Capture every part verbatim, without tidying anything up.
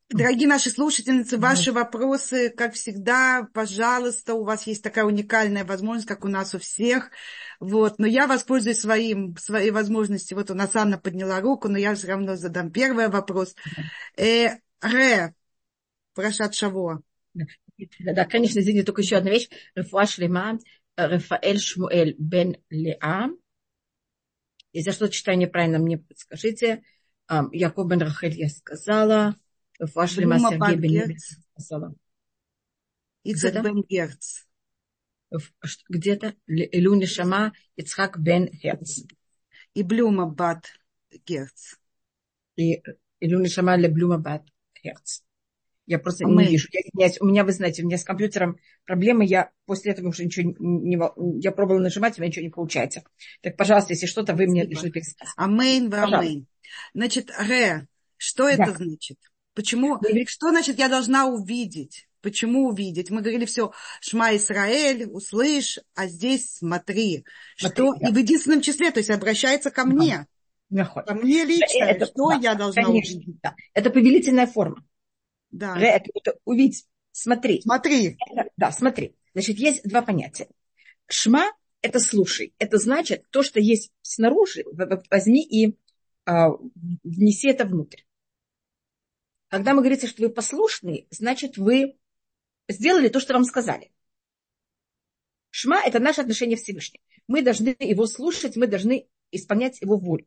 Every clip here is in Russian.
Дорогие наши слушательницы, ваши вопросы, как всегда, пожалуйста, у вас есть такая уникальная возможность, как у нас у всех. Вот. Но я воспользуюсь своим, своей возможностью. Вот у нас Анна подняла руку, но я все равно задам первый вопрос. Э, Ре, Парашат Шаво. Да, да, конечно, извините, только еще одна вещь. Рефуа шлема, Рафаэль Шмуэль бен Леа. Если я что-то читаю неправильно, мне подскажите. Яков бен Рахель я сказала. Рефуа шлема Блума Сергей Бат бен Леви Герц. сказала. Ицек Где-то? бен Герц. Где-то? Илюни Шама Ицхак бен Херц. И Блума Бат Герц. И Илюни Шама ле Блума Бат Херц. Я просто Амэн. не вижу. Я извиняюсь. У меня, вы знаете, у меня с компьютером проблемы. Я после этого уже ничего не... не я пробовала нажимать, у меня ничего не получается. Так, пожалуйста, если что-то, вы мне должны пересказать. Амэн, вы Пожалуйста. амэн. Значит, Ре, что Да. это значит? Почему? Что значит я должна увидеть? Почему увидеть? Мы говорили все, Шма Исраэль, услышь, а здесь смотри. Смотри, Что? да. И в единственном числе, то есть обращается ко мне. Да. Ко мне лично. Это, что да, я должна конечно, увидеть? да. Это повелительная форма. Да. Ре, это, это увидеть. Смотри. Смотри. Это, да, смотри. Значит, есть два понятия. Шма – это слушай. Это значит, то, что есть снаружи, возьми и а, внеси это внутрь. Когда мы говорим, что вы послушны, значит, вы сделали то, что вам сказали. Шма – это наше отношение к Всевышнему. Мы должны его слушать, мы должны исполнять его волю.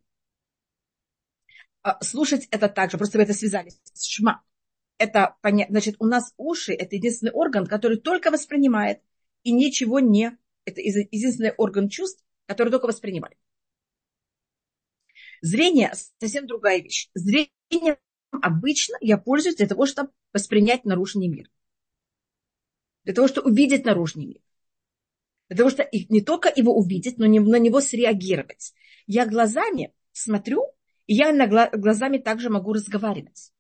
А слушать – это также, просто вы это связали с шма. Это понятно. Значит, у нас уши – это единственный орган, который только воспринимает и ничего не... Это единственный орган чувств, который только воспринимает. Зрение – совсем другая вещь. Зрение обычно я пользуюсь для того, чтобы воспринять наружный мир. Для того, чтобы увидеть наружный мир. Для того, чтобы не только его увидеть, но на него среагировать. Я глазами смотрю, и я глазами также могу разговаривать.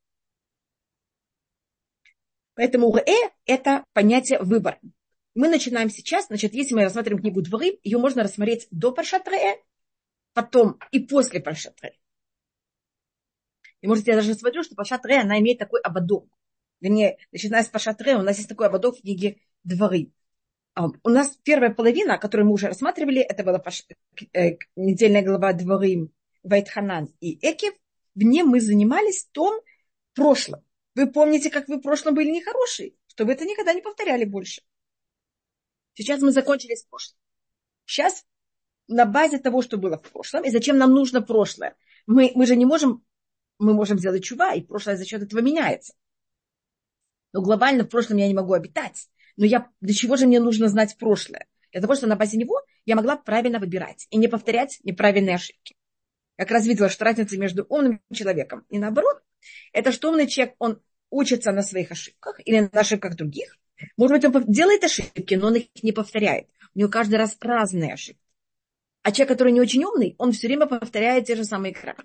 Поэтому «э» – это понятие выбора. Мы начинаем сейчас, значит, если мы рассматриваем книгу Дворим, ее можно рассмотреть до Паршат Ре'э, потом и после Паршат Ре'э. И, может, я даже смотрю, что Паршат Ре'э, она имеет такой ободок. Вернее, начиная с Паршат Ре'э, у нас есть такой ободок в книге Дворим. У нас первая половина, которую мы уже рассматривали, это была Паш... э, недельная глава Дворим, Вайтханан и Экев. В ней мы занимались том прошлым. Вы помните, как вы в прошлом были нехорошие, чтобы это никогда не повторяли больше. Сейчас мы закончили с прошлым. Сейчас на базе того, что было в прошлом, и зачем нам нужно прошлое. Мы, мы же не можем, мы можем сделать чува, и прошлое за счет этого меняется. Но глобально в прошлом я не могу обитать. Но я, для чего же мне нужно знать прошлое? Для того, чтобы на базе него я могла правильно выбирать и не повторять неправильные ошибки. Я как раз видела, что разница между умным человеком и наоборот, это что умный человек, он учится на своих ошибках или на ошибках других. Может быть, он делает ошибки, но он их не повторяет. У него каждый раз разные ошибки. А человек, который не очень умный, он все время повторяет те же самые краски.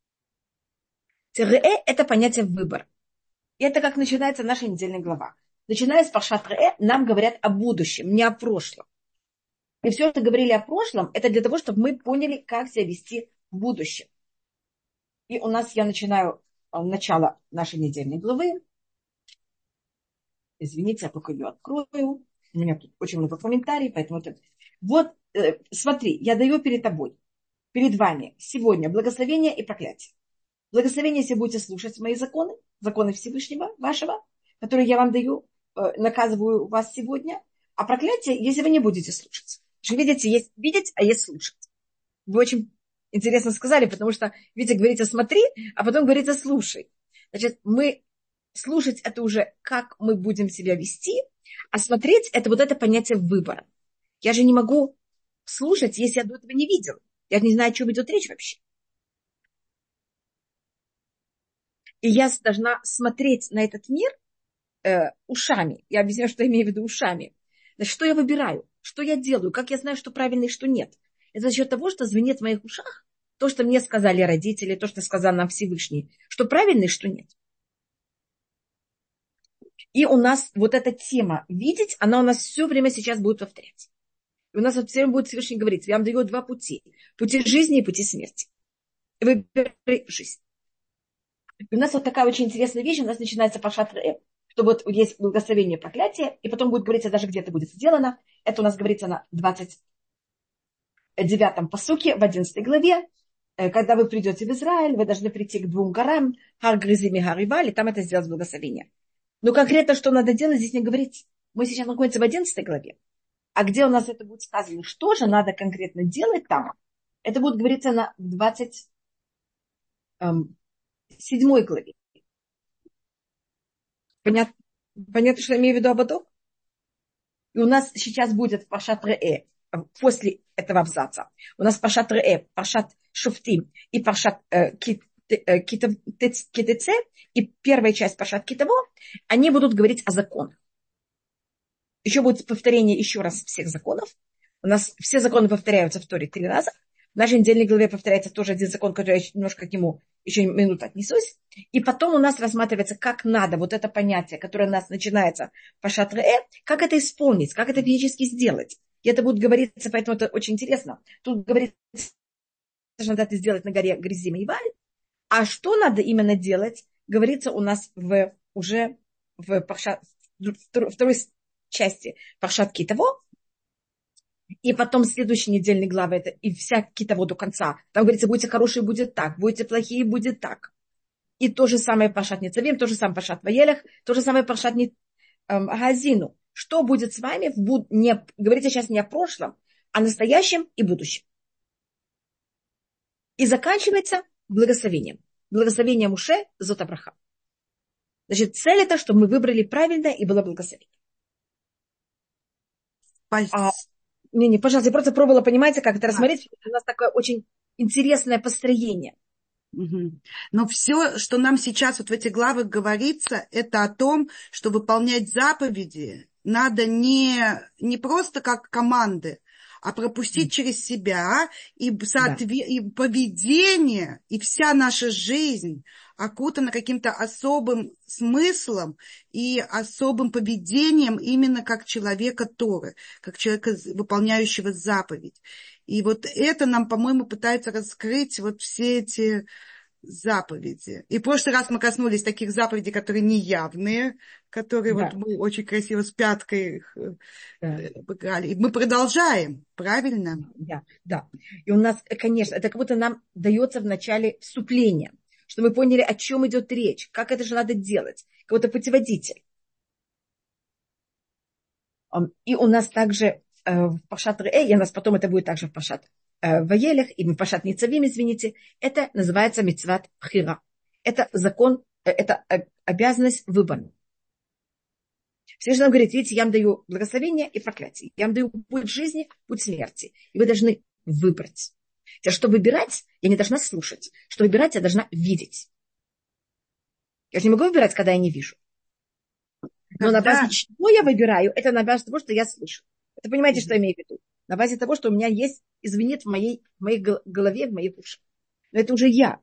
Ре'э – это понятие выбора. И это как начинается наша недельная глава. Начиная с Паршат Ре'э, нам говорят о будущем, не о прошлом. И все, что говорили о прошлом, это для того, чтобы мы поняли, как себя вести в будущем. И у нас я начинаю начало нашей недельной главы. Извините, я только ее открою. У меня тут очень много комментариев, поэтому... Это... Вот, э, смотри, я даю перед тобой, перед вами сегодня благословение и проклятие. Благословение, если будете слушать мои законы, законы Всевышнего вашего, которые я вам даю, э, наказываю вас сегодня. А проклятие, если вы не будете слушать. Что видите, есть видеть, а есть слушать. Вы очень интересно сказали, потому что, видите, говорится смотри, а потом говорится слушай. Значит, мы слушать это уже, как мы будем себя вести, а смотреть это вот это понятие выбора. Я же не могу слушать, если я до этого не видела. Я не знаю, о чем идет речь вообще. И я должна смотреть на этот мир э, ушами. Я объясняю, что я имею в виду ушами. Значит, что я выбираю? Что я делаю? Как я знаю, что правильно и что нет? Это за счет того, что звенит в моих ушах то, что мне сказали родители, то, что сказал нам Всевышний, что правильно и что нет. И у нас вот эта тема видеть, она у нас все время сейчас будет повторяться. И у нас все время будет Всевышний говорить, я вам даю два пути. Пути жизни и пути смерти. Выбирай жизнь. И у нас вот такая очень интересная вещь, у нас начинается Пашат Реэ, что вот есть благословение, проклятие, и потом будет говориться даже, где это будет сделано. Это у нас говорится на двадцать девятом пасуке, в одиннадцатой главе. Э, Когда вы придете в Израиль, вы должны прийти к двум горам, Хар Гризим и Хар Иваль, и там это сделать благословение. Но конкретно, что надо делать, здесь не говорится. Мы сейчас находимся в одиннадцатой главе. А где у нас это будет сказано, что же надо конкретно делать там, это будет говориться на двадцать седьмой главе. Понятно, понятно, что я имею в виду Абадок? И у нас сейчас будет Пашат Реэ, после этого абзаца. У нас Пашат Реэ, Пашат Шуфтим и Пашат э, Китеце, и первая часть Пашат Китаво, они будут говорить о законах. Еще будет повторение еще раз всех законов. У нас все законы повторяются в Торе три раза. В нашей недельной главе повторяется тоже один закон, который я немножко к нему еще минуту отнесусь. И потом у нас рассматривается, как надо вот это понятие, которое у нас начинается по шатре, как это исполнить, как это физически сделать. И это будет говориться, поэтому это очень интересно. Тут говорится, что надо это сделать на горе Гризим и Иваль. А что надо именно делать, говорится у нас в, уже в парша, второй части Паршат Китаво. И потом следующей недельной главы, это и вся Китаво до конца. Там говорится, будете хорошие, будет так, будете плохие, будет так. И то же самое Паршат Ницавим, то же самое Паршат Ваелах, то же самое Паршат Газину. Что будет с вами, в буд... не... говорится сейчас не о прошлом, а о настоящем и будущем. И заканчивается благословением. Благословение Муше Зот Авраам. Значит, цель это, чтобы мы выбрали правильное и было благословение. А, не, не, пожалуйста, я просто пробовала, понимаете, как это рассмотреть. У нас такое очень интересное построение. Угу. Но все, что нам сейчас вот в этих главах говорится, это о том, что выполнять заповеди надо не, не просто как команды, а пропустить через себя, и, соотве- да. и поведение, и вся наша жизнь окутана каким-то особым смыслом и особым поведением именно как человека Торы, как человека, выполняющего заповедь. И вот это нам, по-моему, пытается раскрыть вот все эти заповеди. И в прошлый раз мы коснулись таких заповедей, которые неявные, которые да. вот мы очень красиво с пяткой их да. обыграли. И мы продолжаем, правильно? Да, да. И у нас, конечно, это как будто нам дается в начале вступления, чтобы мы поняли, о чем идет речь, как это же надо делать, как будто путеводитель. И у нас также в Пашат Реэ, и у нас потом это будет также в Пашат Ваелях, и в Пашат Ницавим, извините, это называется мицват бхира. Это закон, это обязанность выбора. Всевышний нам говорит, видите, я вам даю благословение и проклятие. Я вам даю путь жизни, путь смерти. И вы должны выбрать. Что выбирать, я не должна слушать. Что выбирать, я должна видеть. Я же не могу выбирать, когда я не вижу. Но когда... на базе чего я выбираю, это на базе того, что я слышу. Вы понимаете, mm-hmm. что я имею в виду? На базе того, что у меня есть, извинит в моей, в моей голове, в моих ушах. Но это уже я.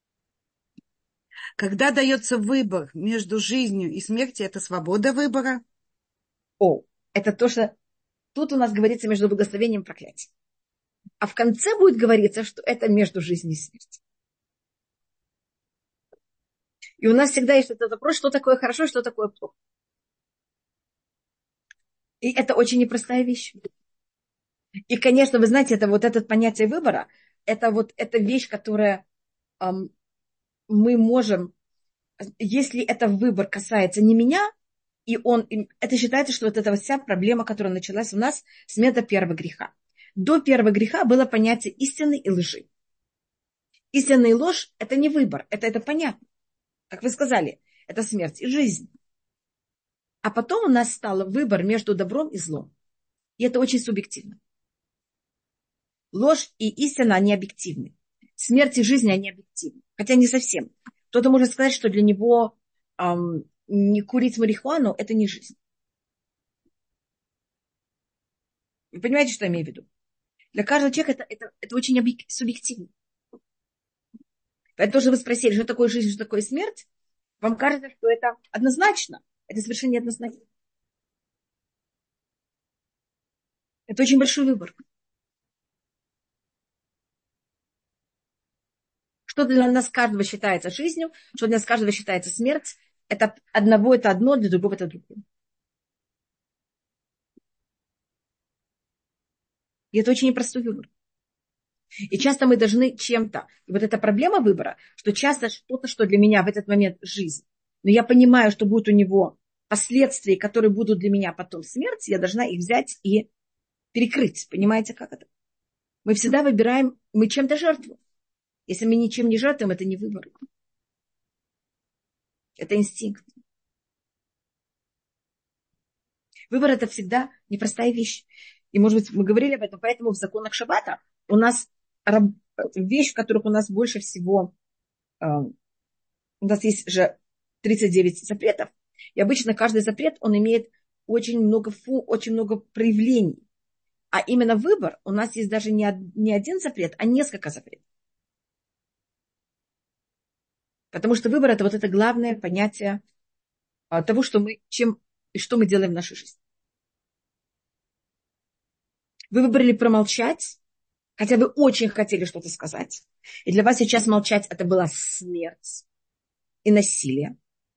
Когда дается выбор между жизнью и смертью, это свобода выбора? О, это то, что тут у нас говорится между благословением и проклятием. А в конце будет говориться, что это между жизнью и смертью. И у нас всегда есть этот вопрос, что такое хорошо, что такое плохо. И это очень непростая вещь. И, конечно, вы знаете, это вот это понятие выбора, это вот эта вещь, которая эм, мы можем, если это выбор касается не меня, и он, это считается, что вот эта вся проблема, которая началась у нас с момента первого греха. До первого греха было понятие истины и лжи. Истина и ложь – это не выбор, это, это понятно. Как вы сказали, это смерть и жизнь. А потом у нас стал выбор между добром и злом. И это очень субъективно. Ложь и истина, они объективны. Смерть и жизнь, они объективны. Хотя не совсем. Кто-то может сказать, что для него эм, не курить марихуану – это не жизнь. Вы понимаете, что я имею в виду? Для каждого человека это, это, это очень объек... субъективно. Поэтому тоже вы спросили, что такое жизнь, что такое смерть. Вам кажется, что это однозначно. Это совершенно неоднозначно. Это очень большой выбор. Что для нас каждого считается жизнью, что для нас каждого считается смерть, это одного это одно, для другого это другое. И это очень непростой выбор. И часто мы должны чем-то, и вот эта проблема выбора, что часто что-то, что для меня в этот момент жизнь, но я понимаю, что будут у него последствия, которые будут для меня потом смерть, я должна их взять и перекрыть. Понимаете, как это? Мы всегда выбираем, мы чем-то жертвуем. Если мы ничем не жертвуем, это не выбор. Это инстинкт. Выбор – это всегда непростая вещь. И, может быть, мы говорили об этом, поэтому в законах Шаббата у нас вещь, в которых у нас больше всего, у нас есть же тридцать девять запретов, и обычно каждый запрет, он имеет очень много, фу, очень много проявлений. А именно выбор, у нас есть даже не один запрет, а несколько запретов. Потому что выбор – это вот это главное понятие того, что мы, чем и что мы делаем в нашей жизни. Вы выбрали промолчать, хотя вы очень хотели что-то сказать. И для вас сейчас молчать – это была смерть и насилие.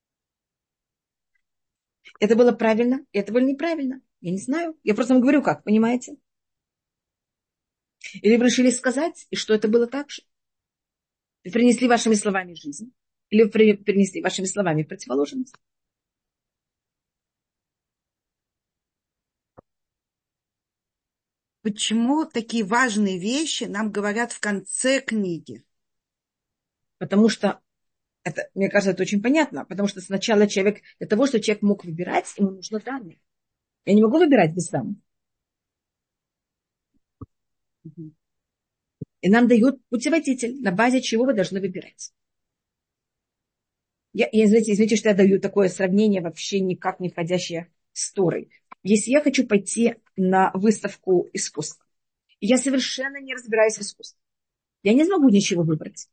Это было правильно, и это было неправильно. Я не знаю. Я просто вам говорю как, понимаете? Или вы решили сказать, и что это было так же? Вы принесли вашими словами жизнь. Или вы принесли вашими словами противоположность. Почему такие важные вещи нам говорят в конце книги? Потому что, это, мне кажется, это очень понятно. Потому что сначала человек, для того, чтобы человек мог выбирать, ему нужно данные. Я не могу выбирать без данных. И нам дают путеводитель, на базе чего вы должны выбирать. Я, я извините, извините, что я даю такое сравнение, вообще никак не входящее с Торой. Если я хочу пойти на выставку искусства, и я совершенно не разбираюсь в искусстве, я не смогу ничего выбрать.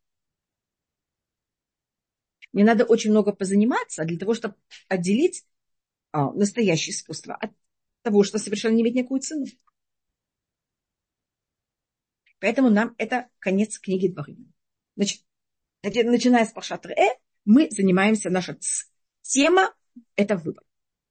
Мне надо очень много позаниматься для того, чтобы отделить а, настоящее искусство от того, что совершенно не имеет никакую цену. Поэтому нам это конец книги Дворим. Значит, начиная с Паршат Ре'э, мы занимаемся, наша тема – это выбор.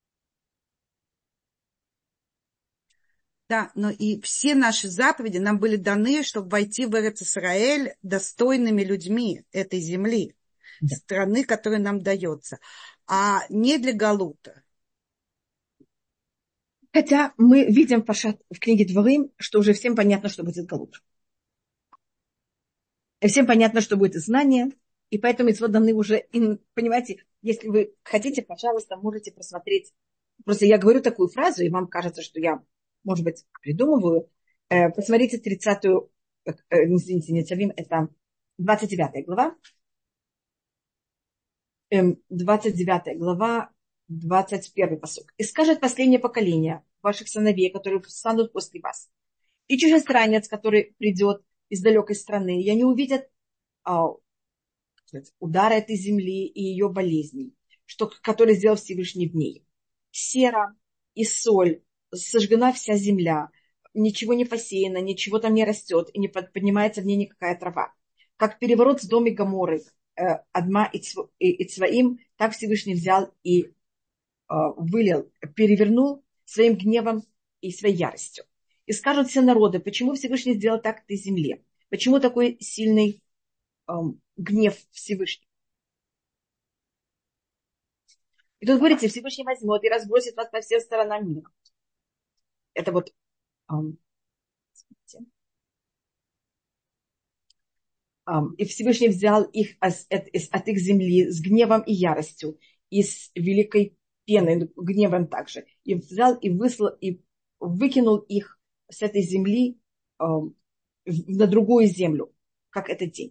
Да, но и все наши заповеди нам были даны, чтобы войти в Эрец-Исраэль достойными людьми этой земли, да. Страны, которая нам дается, а не для галута. Хотя мы видим в книге Дворим, что уже всем понятно, что будет галут. И всем понятно, что будет знание, и поэтому мицвот даны уже, и, понимаете, если вы хотите, пожалуйста, можете просмотреть. Просто я говорю такую фразу, и вам кажется, что я, может быть, придумываю. Посмотрите тридцатую, извините, не Цавим, это двадцать девятая глава. двадцать девятая глава, двадцать первый пасук. «И скажет последнее поколение ваших сыновей, которые станут после вас, и чужестранец, который придет из далекой страны, и они увидят а, удары этой земли и ее болезней, что, которые сделал Всевышний в ней. Сера и соль, сожгена вся земля, ничего не посеяно, ничего там не растет, и не поднимается в ней никакая трава. Как переворот в доме Гоморры, э, Адма и, Цв, и, и Цваим, так Всевышний взял и э, вылил, перевернул своим гневом и своей яростью. И скажут все народы, почему Всевышний сделал так этой земле? Почему такой сильный э, гнев Всевышний? И тут говорится, Всевышний возьмет и разбросит вас по всем сторонам мира. Это вот э, и Всевышний взял их от их земли с гневом и яростью, и с великой пеной, гневом также. И взял и выслал, и выкинул их с этой земли э, на другую землю, как этот день.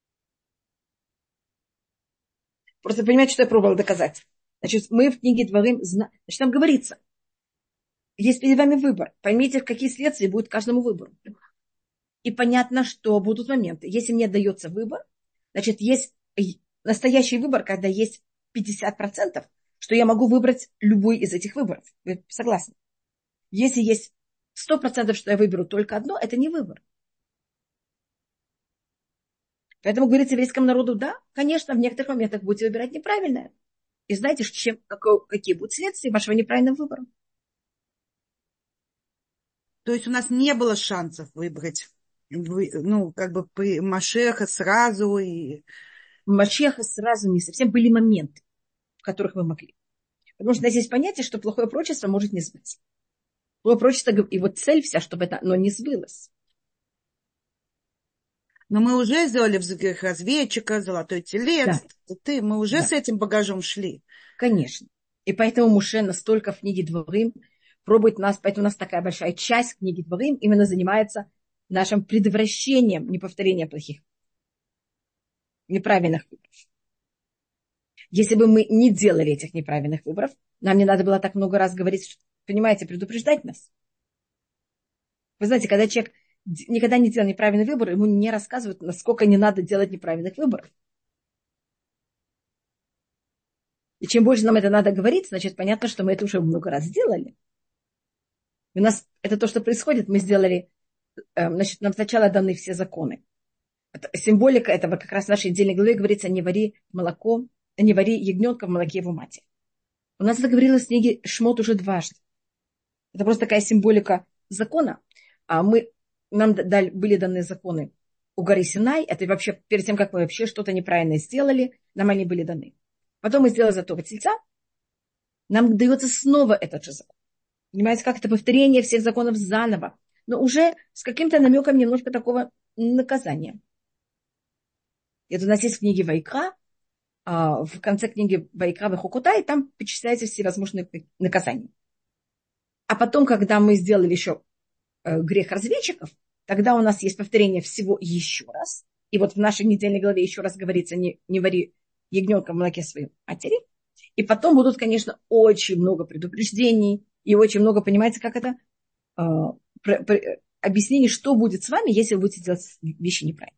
Просто понимаете, что я пробовала доказать. Значит, мы в книге Дворим, значит, там говорится, есть перед вами выбор. Поймите, какие следствия будут каждому выбору. И понятно, что будут моменты. Если мне дается выбор, значит, есть настоящий выбор, когда есть пятьдесят процентов, что я могу выбрать любой из этих выборов. Вы согласны? Если есть сто процентов, что я выберу только одно, это не выбор. Поэтому говорится еврейскому народу, да, конечно, в некоторых моментах будете выбирать неправильное. И знаете, чем, какое, какие будут следствия вашего неправильного выбора. То есть у нас не было шансов выбрать, ну, как бы при Машеха сразу. И... Машеха сразу не совсем были моменты, в которых мы могли. Потому что у нас есть понятие, что плохое пророчество может не сбыться. Плохое пророчество, и вот цель вся, чтобы это оно не сбылось. Но мы уже сделали в разведчика, золотой телец. Да. Ты, мы уже Да. с этим багажом шли. Конечно. И поэтому Муше настолько в книге Дворим пробует нас, поэтому у нас такая большая часть книги Дворим именно занимается нашим предотвращением неповторения плохих, неправильных выборов. Если бы мы не делали этих неправильных выборов, нам не надо было так много раз говорить, понимаете, предупреждать нас. Вы знаете, когда человек никогда не делал неправильный выбор, ему не рассказывают, насколько не надо делать неправильных выборов. И чем больше нам это надо говорить, значит, понятно, что мы это уже много раз сделали. У нас это то, что происходит. Мы сделали, значит, нам сначала даны все законы. Это, символика этого как раз в нашей недельной главе говорится: не вари молоко, не вари ягненка в молоке его матери. У нас это говорилось в книге Шмот уже дважды. Это просто такая символика закона. А мы, нам дали, были даны законы у горы Синай. Это вообще перед тем, как мы вообще что-то неправильно сделали, нам они были даны. Потом мы сделали золотого тельца. Нам дается снова этот же закон. Понимаете, как это повторение всех законов заново. Но уже с каким-то намеком немножко такого наказания. Это у нас есть в книге Вайкра. В конце книги Вайкра Вехукутай там перечисляются всевозможные наказания. А потом, когда мы сделали еще грех разведчиков, тогда у нас есть повторение всего еще раз. И вот в нашей недельной главе еще раз говорится: не, не вари ягненка в молоке своей матери. И потом будут, конечно, очень много предупреждений и очень много, понимаете, как это, э, про, про, объяснений, что будет с вами, если вы будете делать вещи неправильно.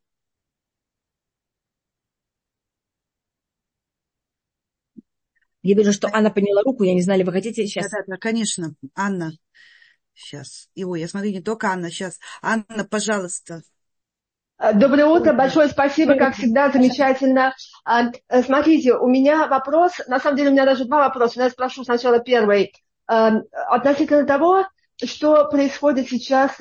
Я вижу, что Анна подняла руку, я не знаю, ли вы хотите сейчас. Да, да, да, конечно, Анна. Сейчас. И, ой, я смотрю, не только Анна, сейчас. Анна, пожалуйста. Доброе утро, большое спасибо, как всегда, замечательно. Смотрите, у меня вопрос, на самом деле у меня даже два вопроса, но я спрошу сначала первый. Относительно того, что происходит сейчас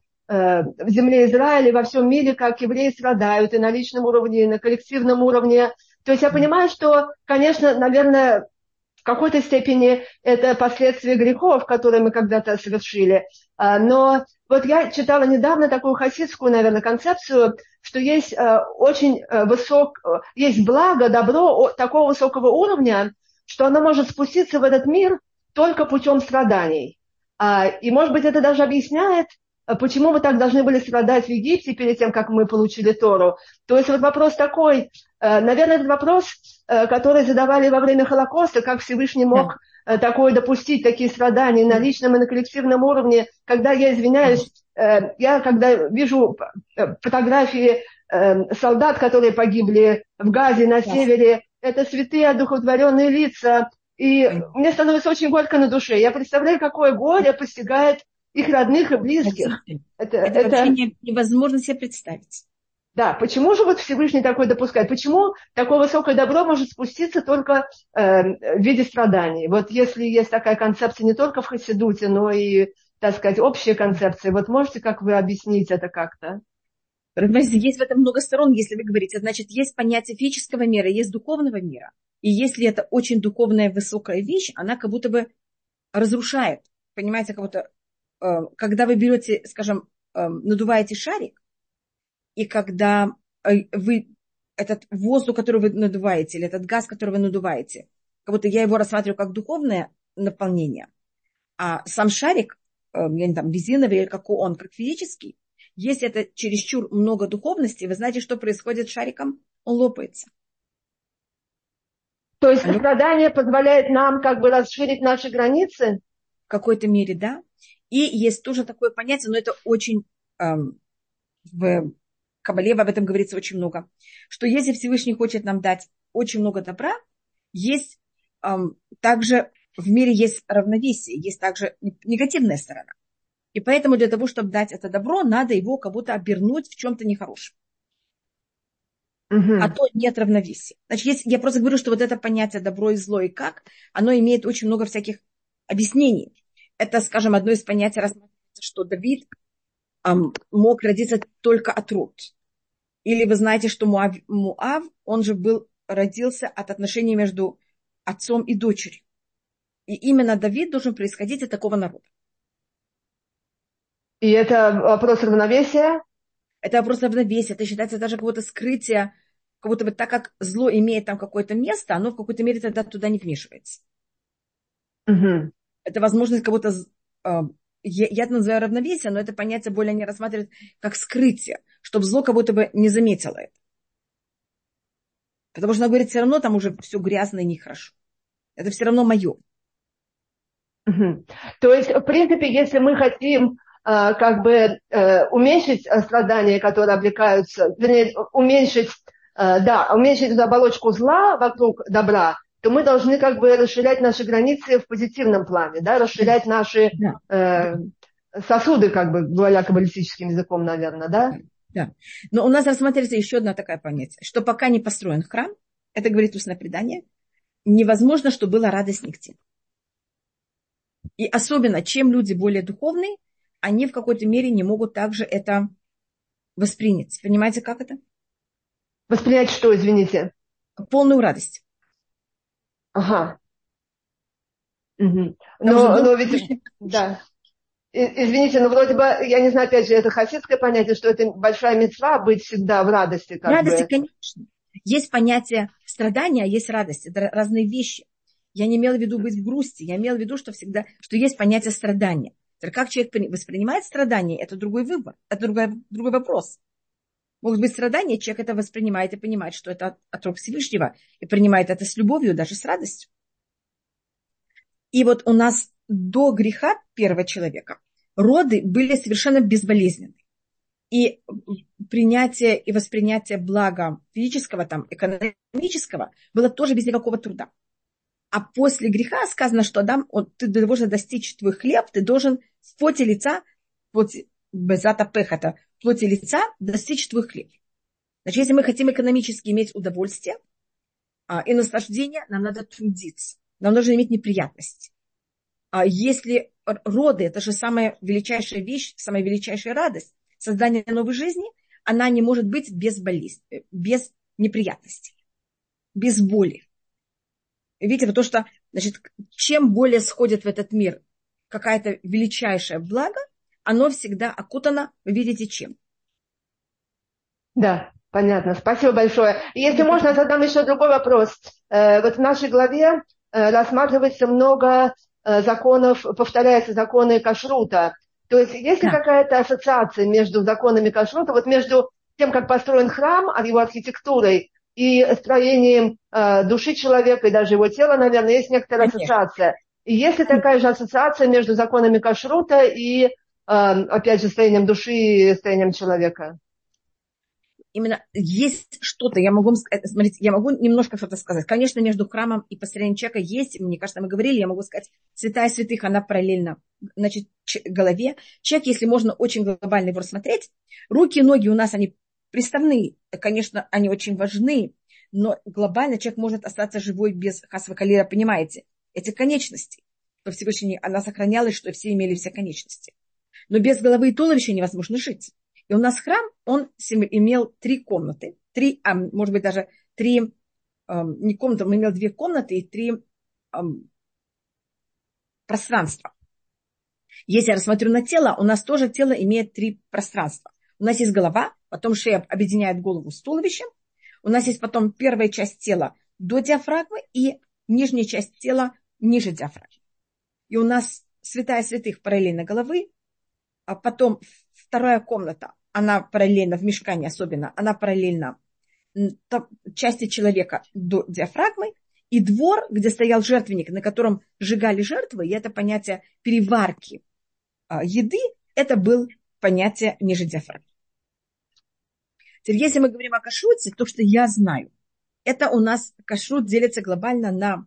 в земле Израиля, во всем мире, как евреи страдают и на личном уровне, и на коллективном уровне. То есть я понимаю, что, конечно, наверное, в какой-то степени это последствия грехов, которые мы когда-то совершили. Но вот я читала недавно такую хасидскую, наверное, концепцию, что есть очень высок, есть благо, добро такого высокого уровня, что оно может спуститься в этот мир только путем страданий. И, может быть, это даже объясняет, почему мы так должны были страдать в Египте перед тем, как мы получили Тору. То есть вот вопрос такой, наверное, этот вопрос, который задавали во время Холокоста, как Всевышний мог да. такое допустить, такие страдания на личном и на коллективном уровне. Когда я извиняюсь, я когда вижу фотографии солдат, которые погибли в Газе, на севере, это святые, одухотворенные лица, и мне становится очень горько на душе. Я представляю, какое горе постигает их родных и близких. Это, это, это вообще невозможно себе представить. Да, почему же вот Всевышний такой допускает? Почему такое высокое добро может спуститься только э, в виде страданий? Вот если есть такая концепция не только в Хасидуте, но и, так сказать, общая концепция, вот можете, как вы объяснить это как-то? Есть в этом много сторон, если вы говорите. Значит, есть понятие физического мира, есть духовного мира. И если это очень духовная высокая вещь, она как будто бы разрушает. Понимаете, как будто, э, когда вы берете, скажем, э, надуваете шарик, и когда вы этот воздух, который вы надуваете, или этот газ, который вы надуваете, как будто я его рассматриваю как духовное наполнение, а сам шарик, я не знаю, резиновый или какой он, как физический, если это чересчур много духовности, вы знаете, что происходит с шариком? Он лопается. То есть страдание позволяет нам как бы расширить наши границы? В какой-то мере, да. И есть тоже такое понятие, но это очень эм, в Кабале об этом говорится очень много, что если Всевышний хочет нам дать очень много добра, есть эм, также в мире есть равновесие, есть также негативная сторона. И поэтому для того, чтобы дать это добро, надо его как будто обернуть в чем-то нехорошем. а то нет равновесия. Значит, есть, я просто говорю, что вот это понятие добро и зло и как, оно имеет очень много всяких объяснений. Это, скажем, одно из понятий рассматривается, что Давид эм, мог родиться только от рук. Или вы знаете, что Муав, Муав, он же был, родился от отношений между отцом и дочерью. И именно Давид должен происходить от такого народа. И это вопрос равновесия? Это вопрос равновесия. Это считается даже какое-то скрытие, как будто бы так как зло имеет там какое-то место, оно в какой-то мере тогда туда не вмешивается. Угу. Это возможность кого-то... Э, я, я это называю равновесие, но это понятие более не рассматривают как скрытие, чтобы зло как будто бы не заметило это. Потому что оно говорит, все равно там уже все грязно и нехорошо. Это все равно мое. Угу. То есть, в принципе, если мы хотим э, как бы э, уменьшить страдания, которые облекаются, вернее, уменьшить, э, да, уменьшить эту оболочку зла вокруг добра, то мы должны как бы расширять наши границы в позитивном плане, да, расширять наши э, сосуды, как бы говоря каббалистическим языком, наверное, да? Да. Но у нас рассматривается еще одно такое понятие, что пока не построен храм, это говорит устное предание, невозможно, чтобы была радость нигде. И особенно, чем люди более духовные, они в какой-то мере не могут также это воспринять. Понимаете, как это? Воспринять что, извините? Полную радость. Ага. Угу. Но, но ведь... Да. Извините, но вроде бы, я не знаю, опять же, это хасидское понятие, что это большая мицва быть всегда в радости. Как радости, бы. Конечно. Есть понятие страдания, а есть радость. Это разные вещи. Я не имела в виду быть в грусти. Я имела в виду, что всегда, что есть понятие страдания. Как человек воспринимает страдания, это другой выбор. Это другой, другой вопрос. Может быть, страдания, человек это воспринимает и понимает, что это от, от рук Всевышнего. И принимает это с любовью, даже с радостью. И вот у нас до греха первого человека роды были совершенно безболезненны. И принятие и воспринятие блага физического, там, экономического было тоже без никакого труда. А после греха сказано, что Адам, он, ты должен достичь твой хлеб, ты должен в поте лица, безата пехата, в поте лица достичь твой хлеб. Значит, если мы хотим экономически иметь удовольствие а, и наслаждение, нам надо трудиться. Нам нужно иметь неприятности. А если роды, это же самая величайшая вещь, самая величайшая радость, создание новой жизни, она не может быть без болезни, без неприятностей, без боли. Видите, вот то, что, значит, чем более сходит в этот мир какая-то величайшее благо, оно всегда окутано, вы видите, чем. Да, понятно. Спасибо большое. Если можно, я задам еще другой вопрос. Вот в нашей главе рассматривается много законов, повторяются законы кашрута. То есть есть ли да. какая-то ассоциация между законами кашрута, вот между тем, как построен храм, его архитектурой и строением э, души человека и даже его тела, наверное, есть некоторая Конечно. ассоциация. И есть ли такая же ассоциация между законами кашрута и, э, опять же, строением души и строением человека? Именно есть что-то, я могу сказать, смотрите, я могу немножко что-то сказать. Конечно, между храмом и построением человека есть, мне кажется, мы говорили, я могу сказать, святая святых, она параллельна, значит, голове. Человек, если можно очень глобально его рассмотреть, руки и ноги у нас, они приставные, конечно, они очень важны, но глобально человек может остаться живой без хасва калира, понимаете, этих конечностей. По Всевышнему она сохранялась, что все имели все конечности. Но без головы и туловища невозможно жить. И у нас храм, он имел три комнаты, три, а, может быть, даже три, эм, не комнаты, он имел две комнаты и три эм, пространства. Если я рассмотрю на тело, у нас тоже тело имеет три пространства. У нас есть голова, потом шея объединяет голову с туловищем. У нас есть потом первая часть тела до диафрагмы и нижняя часть тела ниже диафрагмы. И у нас святая святых параллельно головы, а потом вторая комната, она параллельно в мишкане особенно, она параллельно части человека до диафрагмы, и двор, где стоял жертвенник, на котором сжигали жертвы, и это понятие переварки а, еды, это было понятие ниже диафрагмы. Теперь, если мы говорим о кашруте, то, что я знаю, это у нас кашрут делится глобально на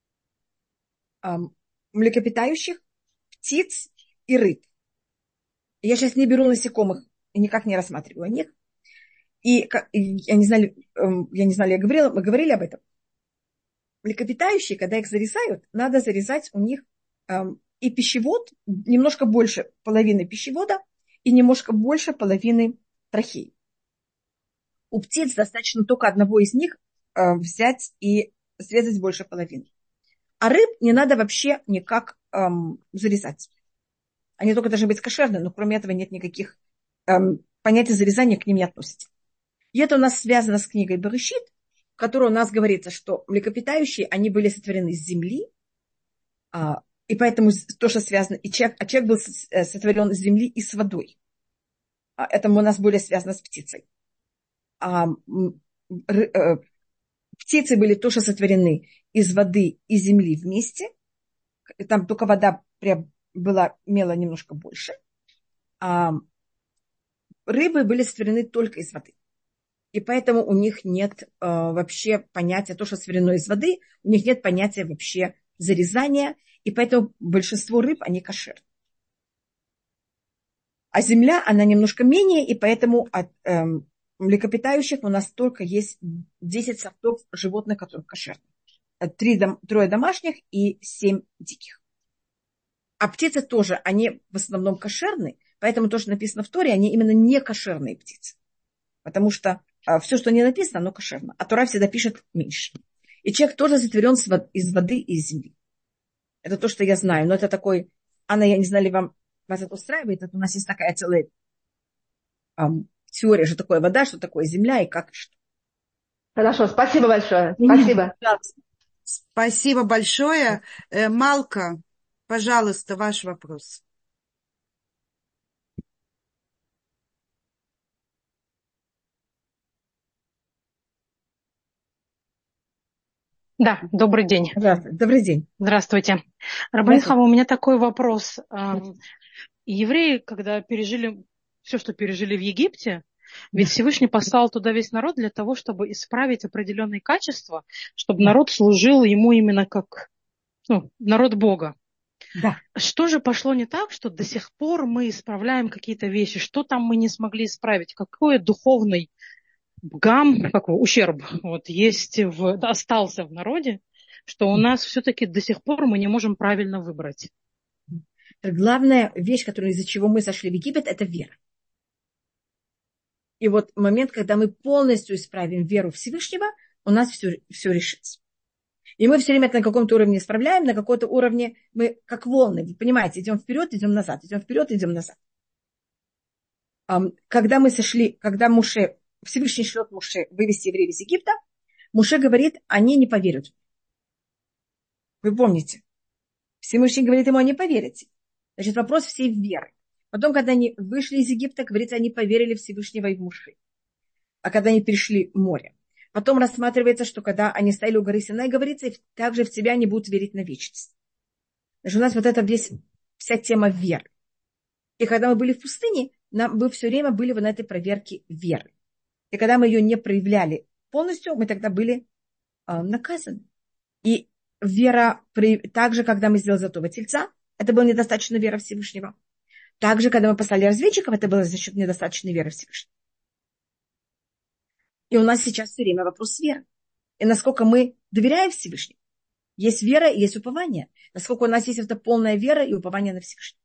а, млекопитающих, птиц и рыб. Я сейчас не беру насекомых и никак не рассматриваю них. И я не знаю, я не знаю, я говорила, мы говорили об этом. Млекопитающие, когда их зарезают, надо зарезать у них эм, и пищевод, немножко больше половины пищевода, и немножко больше половины трахеи. У птиц достаточно только одного из них э, взять и срезать больше половины. А рыб не надо вообще никак эм, зарезать. Они только должны быть кошерны, но кроме этого нет никаких эм, понятия зарезания к ним не относится. И это у нас связано с книгой Берешит, в которой у нас говорится, что млекопитающие, они были сотворены с земли, а, и поэтому то, что связано, и человек, а человек был сотворен с земли и с водой. А, это у нас более связано с птицей. А, р, э, птицы были тоже сотворены из воды и земли вместе. Там только вода прям была, имела немножко больше. А рыбы были сотворены только из воды. И поэтому у них нет э, вообще понятия, то, что сотворено из воды, у них нет понятия вообще зарезания, и поэтому большинство рыб, они кошерны. А земля, она немножко менее, и поэтому от э, млекопитающих у нас только есть десять сортов животных, которые кошерны. Три, трое домашних и семь диких. А птицы тоже, они в основном кошерны, поэтому то, что написано в Торе, они именно не кошерные птицы. Потому что все, что не написано, оно кошерно. А Тора всегда пишет меньше. И человек тоже сотворен из воды и из земли. Это то, что я знаю. Но это такой... Анна, я не знаю, ли вам вас это устраивает. Это у нас есть такая целая эм, теория, что такое вода, что такое земля и как что. Хорошо, спасибо большое. Спасибо. Спасибо большое. Малка, пожалуйста, ваш вопрос. Да, добрый день. Здравствуйте. Добрый день. Здравствуйте. Рабанит Хава, у меня такой вопрос. Евреи, когда пережили все, что пережили в Египте, ведь Всевышний послал туда весь народ для того, чтобы исправить определенные качества, чтобы народ служил ему именно как ну, народ Бога. Да. Что же пошло не так, что до сих пор мы исправляем какие-то вещи? Что там мы не смогли исправить? Какой духовный гам, как ущерб вот, есть в, остался в народе, что у нас все-таки до сих пор мы не можем правильно выбрать. Главная вещь, которая, из-за чего мы сошли в Египет, это вера. И вот момент, когда мы полностью исправим веру Всевышнего, у нас все, все решится. И мы все время это на каком-то уровне исправляем, на каком-то уровне мы как волны, вы понимаете, идем вперед, идем назад, идем вперед, идем назад. Когда мы сошли, когда Моше, Всевышний шлет Моше вывести евреев из Египта, Моше говорит, они не поверят. Вы помните? Всевышний говорит ему, они поверите. Значит, вопрос всей веры. Потом, когда они вышли из Египта, говорится, они поверили Всевышнего и в Моше. А когда они перешли море. Потом рассматривается, что когда они стояли у горы Синай, говорится, и также в тебя они будут верить на вечность. Значит, у нас вот это весь, вся тема веры. И когда мы были в пустыне, нам, мы все время были на этой проверке веры. И когда мы ее не проявляли полностью, мы тогда были э, наказаны. И вера, также, когда мы сделали золотого тельца, это была недостаточно вера Всевышнего. Также, когда мы послали разведчиков, это было за счет недостаточной веры Всевышнего. И у нас сейчас все время вопрос веры. И насколько мы доверяем Всевышнему. Есть вера и есть упование. Насколько у нас есть эта полная вера и упование на Всевышнего.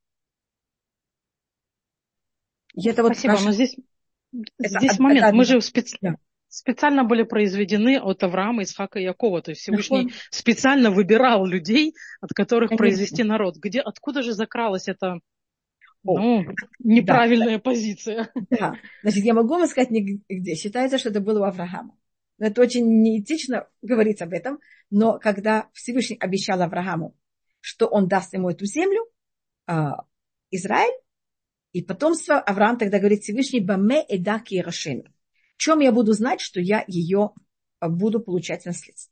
И это Спасибо, вот наш... но здесь, это, здесь это, момент. это... Мы же специ... да. специально были произведены от Авраама, Исхака и Якова. То есть Всевышний Нахон. специально выбирал людей, от которых Конечно. произвести народ. Где, откуда же закралась эта ну, неправильная да. позиция? Да. Значит, я могу вам сказать нигде. Считается, что это было у Авраама. Это очень неэтично говорить об этом. Но когда Всевышний обещал Аврааму, что он даст ему эту землю, Израиль, и потомство, Авраам тогда говорит Всевышний, «Баме эдаки рашена». В чем я буду знать, что я ее буду получать наследство?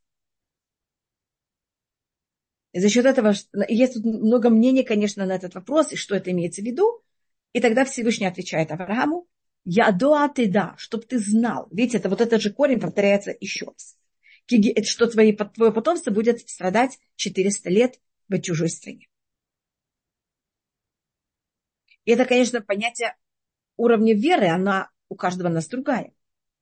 И за счет этого, есть тут много мнений, конечно, на этот вопрос, и что это имеется в виду. И тогда Всевышний отвечает Аврааму, «Ядоа ты да, чтоб ты знал». Видите, это вот этот же корень повторяется еще раз. Что твои, твое потомство будет страдать четыреста лет в чужой стране. И это, конечно, понятие уровня веры, она у каждого нас другая.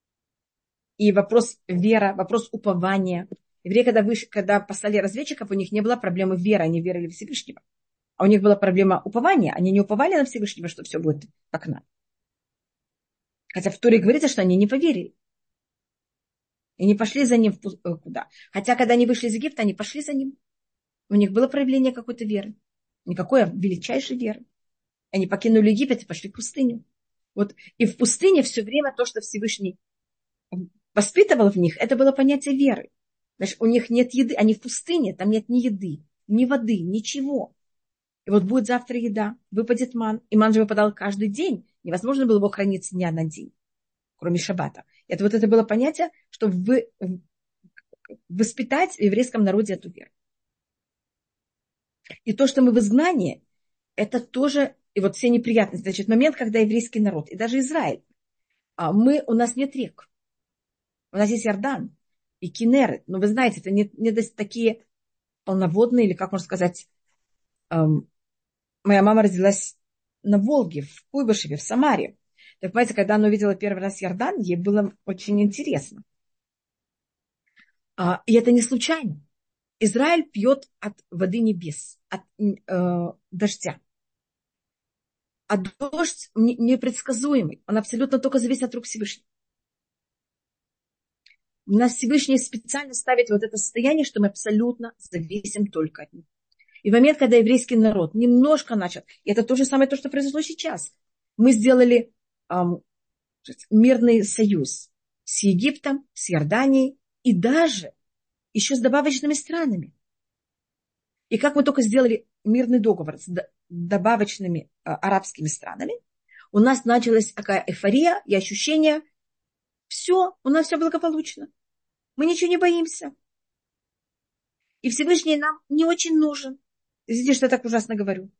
и вопрос вера, вопрос упования. Евреи, когда, выш... когда послали разведчиков, у них не было проблемы веры, они верили в Всевышнего. А у них была проблема упования. Они не уповали на Всевышнего, что все будет как надо. Хотя в Торе говорится, что они не поверили. И не пошли за ним в... куда. Хотя, когда они вышли из Египта, они пошли за ним. У них было проявление какой-то веры. Никакой, а величайшей веры. Они покинули Египет и пошли в пустыню. Вот. И в пустыне все время то, что Всевышний воспитывал в них, это было понятие веры. Значит, у них нет еды, они в пустыне, там нет ни еды, ни воды, ничего. И вот будет завтра еда, выпадет ман. И ман же выпадал каждый день. Невозможно было его хранить с дня на день, кроме шаббата. Это вот это было понятие, чтобы вы, воспитать в еврейском народе эту веру. И то, что мы в изгнании, это тоже, и вот все неприятности. Значит, момент, когда еврейский народ, и даже Израиль, мы, у нас нет рек. У нас есть Иордан и Кинерет. Но вы знаете, это не, не такие полноводные, или, как можно сказать, эм, моя мама родилась на Волге, в Куйбышеве, в Самаре. Так, понимаете, когда она увидела первый раз Иордан, ей было очень интересно. А, и это не случайно. Израиль пьет от воды небес, от э, дождя. А дождь непредсказуемый. Он абсолютно только зависит от рук Всевышнего. Нас Всевышний специально ставит вот это состояние, что мы абсолютно зависим только от него. И в момент, когда еврейский народ немножко начал, и это то же самое, то, что произошло сейчас. Мы сделали эм, мирный союз с Египтом, с Иорданией и даже еще с добавочными странами. И как мы только сделали мирный договор с добавочными э, арабскими странами, у нас началась такая эйфория и ощущение, все, у нас все благополучно. Мы ничего не боимся. И Всевышний нам не очень нужен. Видите, что я так ужасно говорю.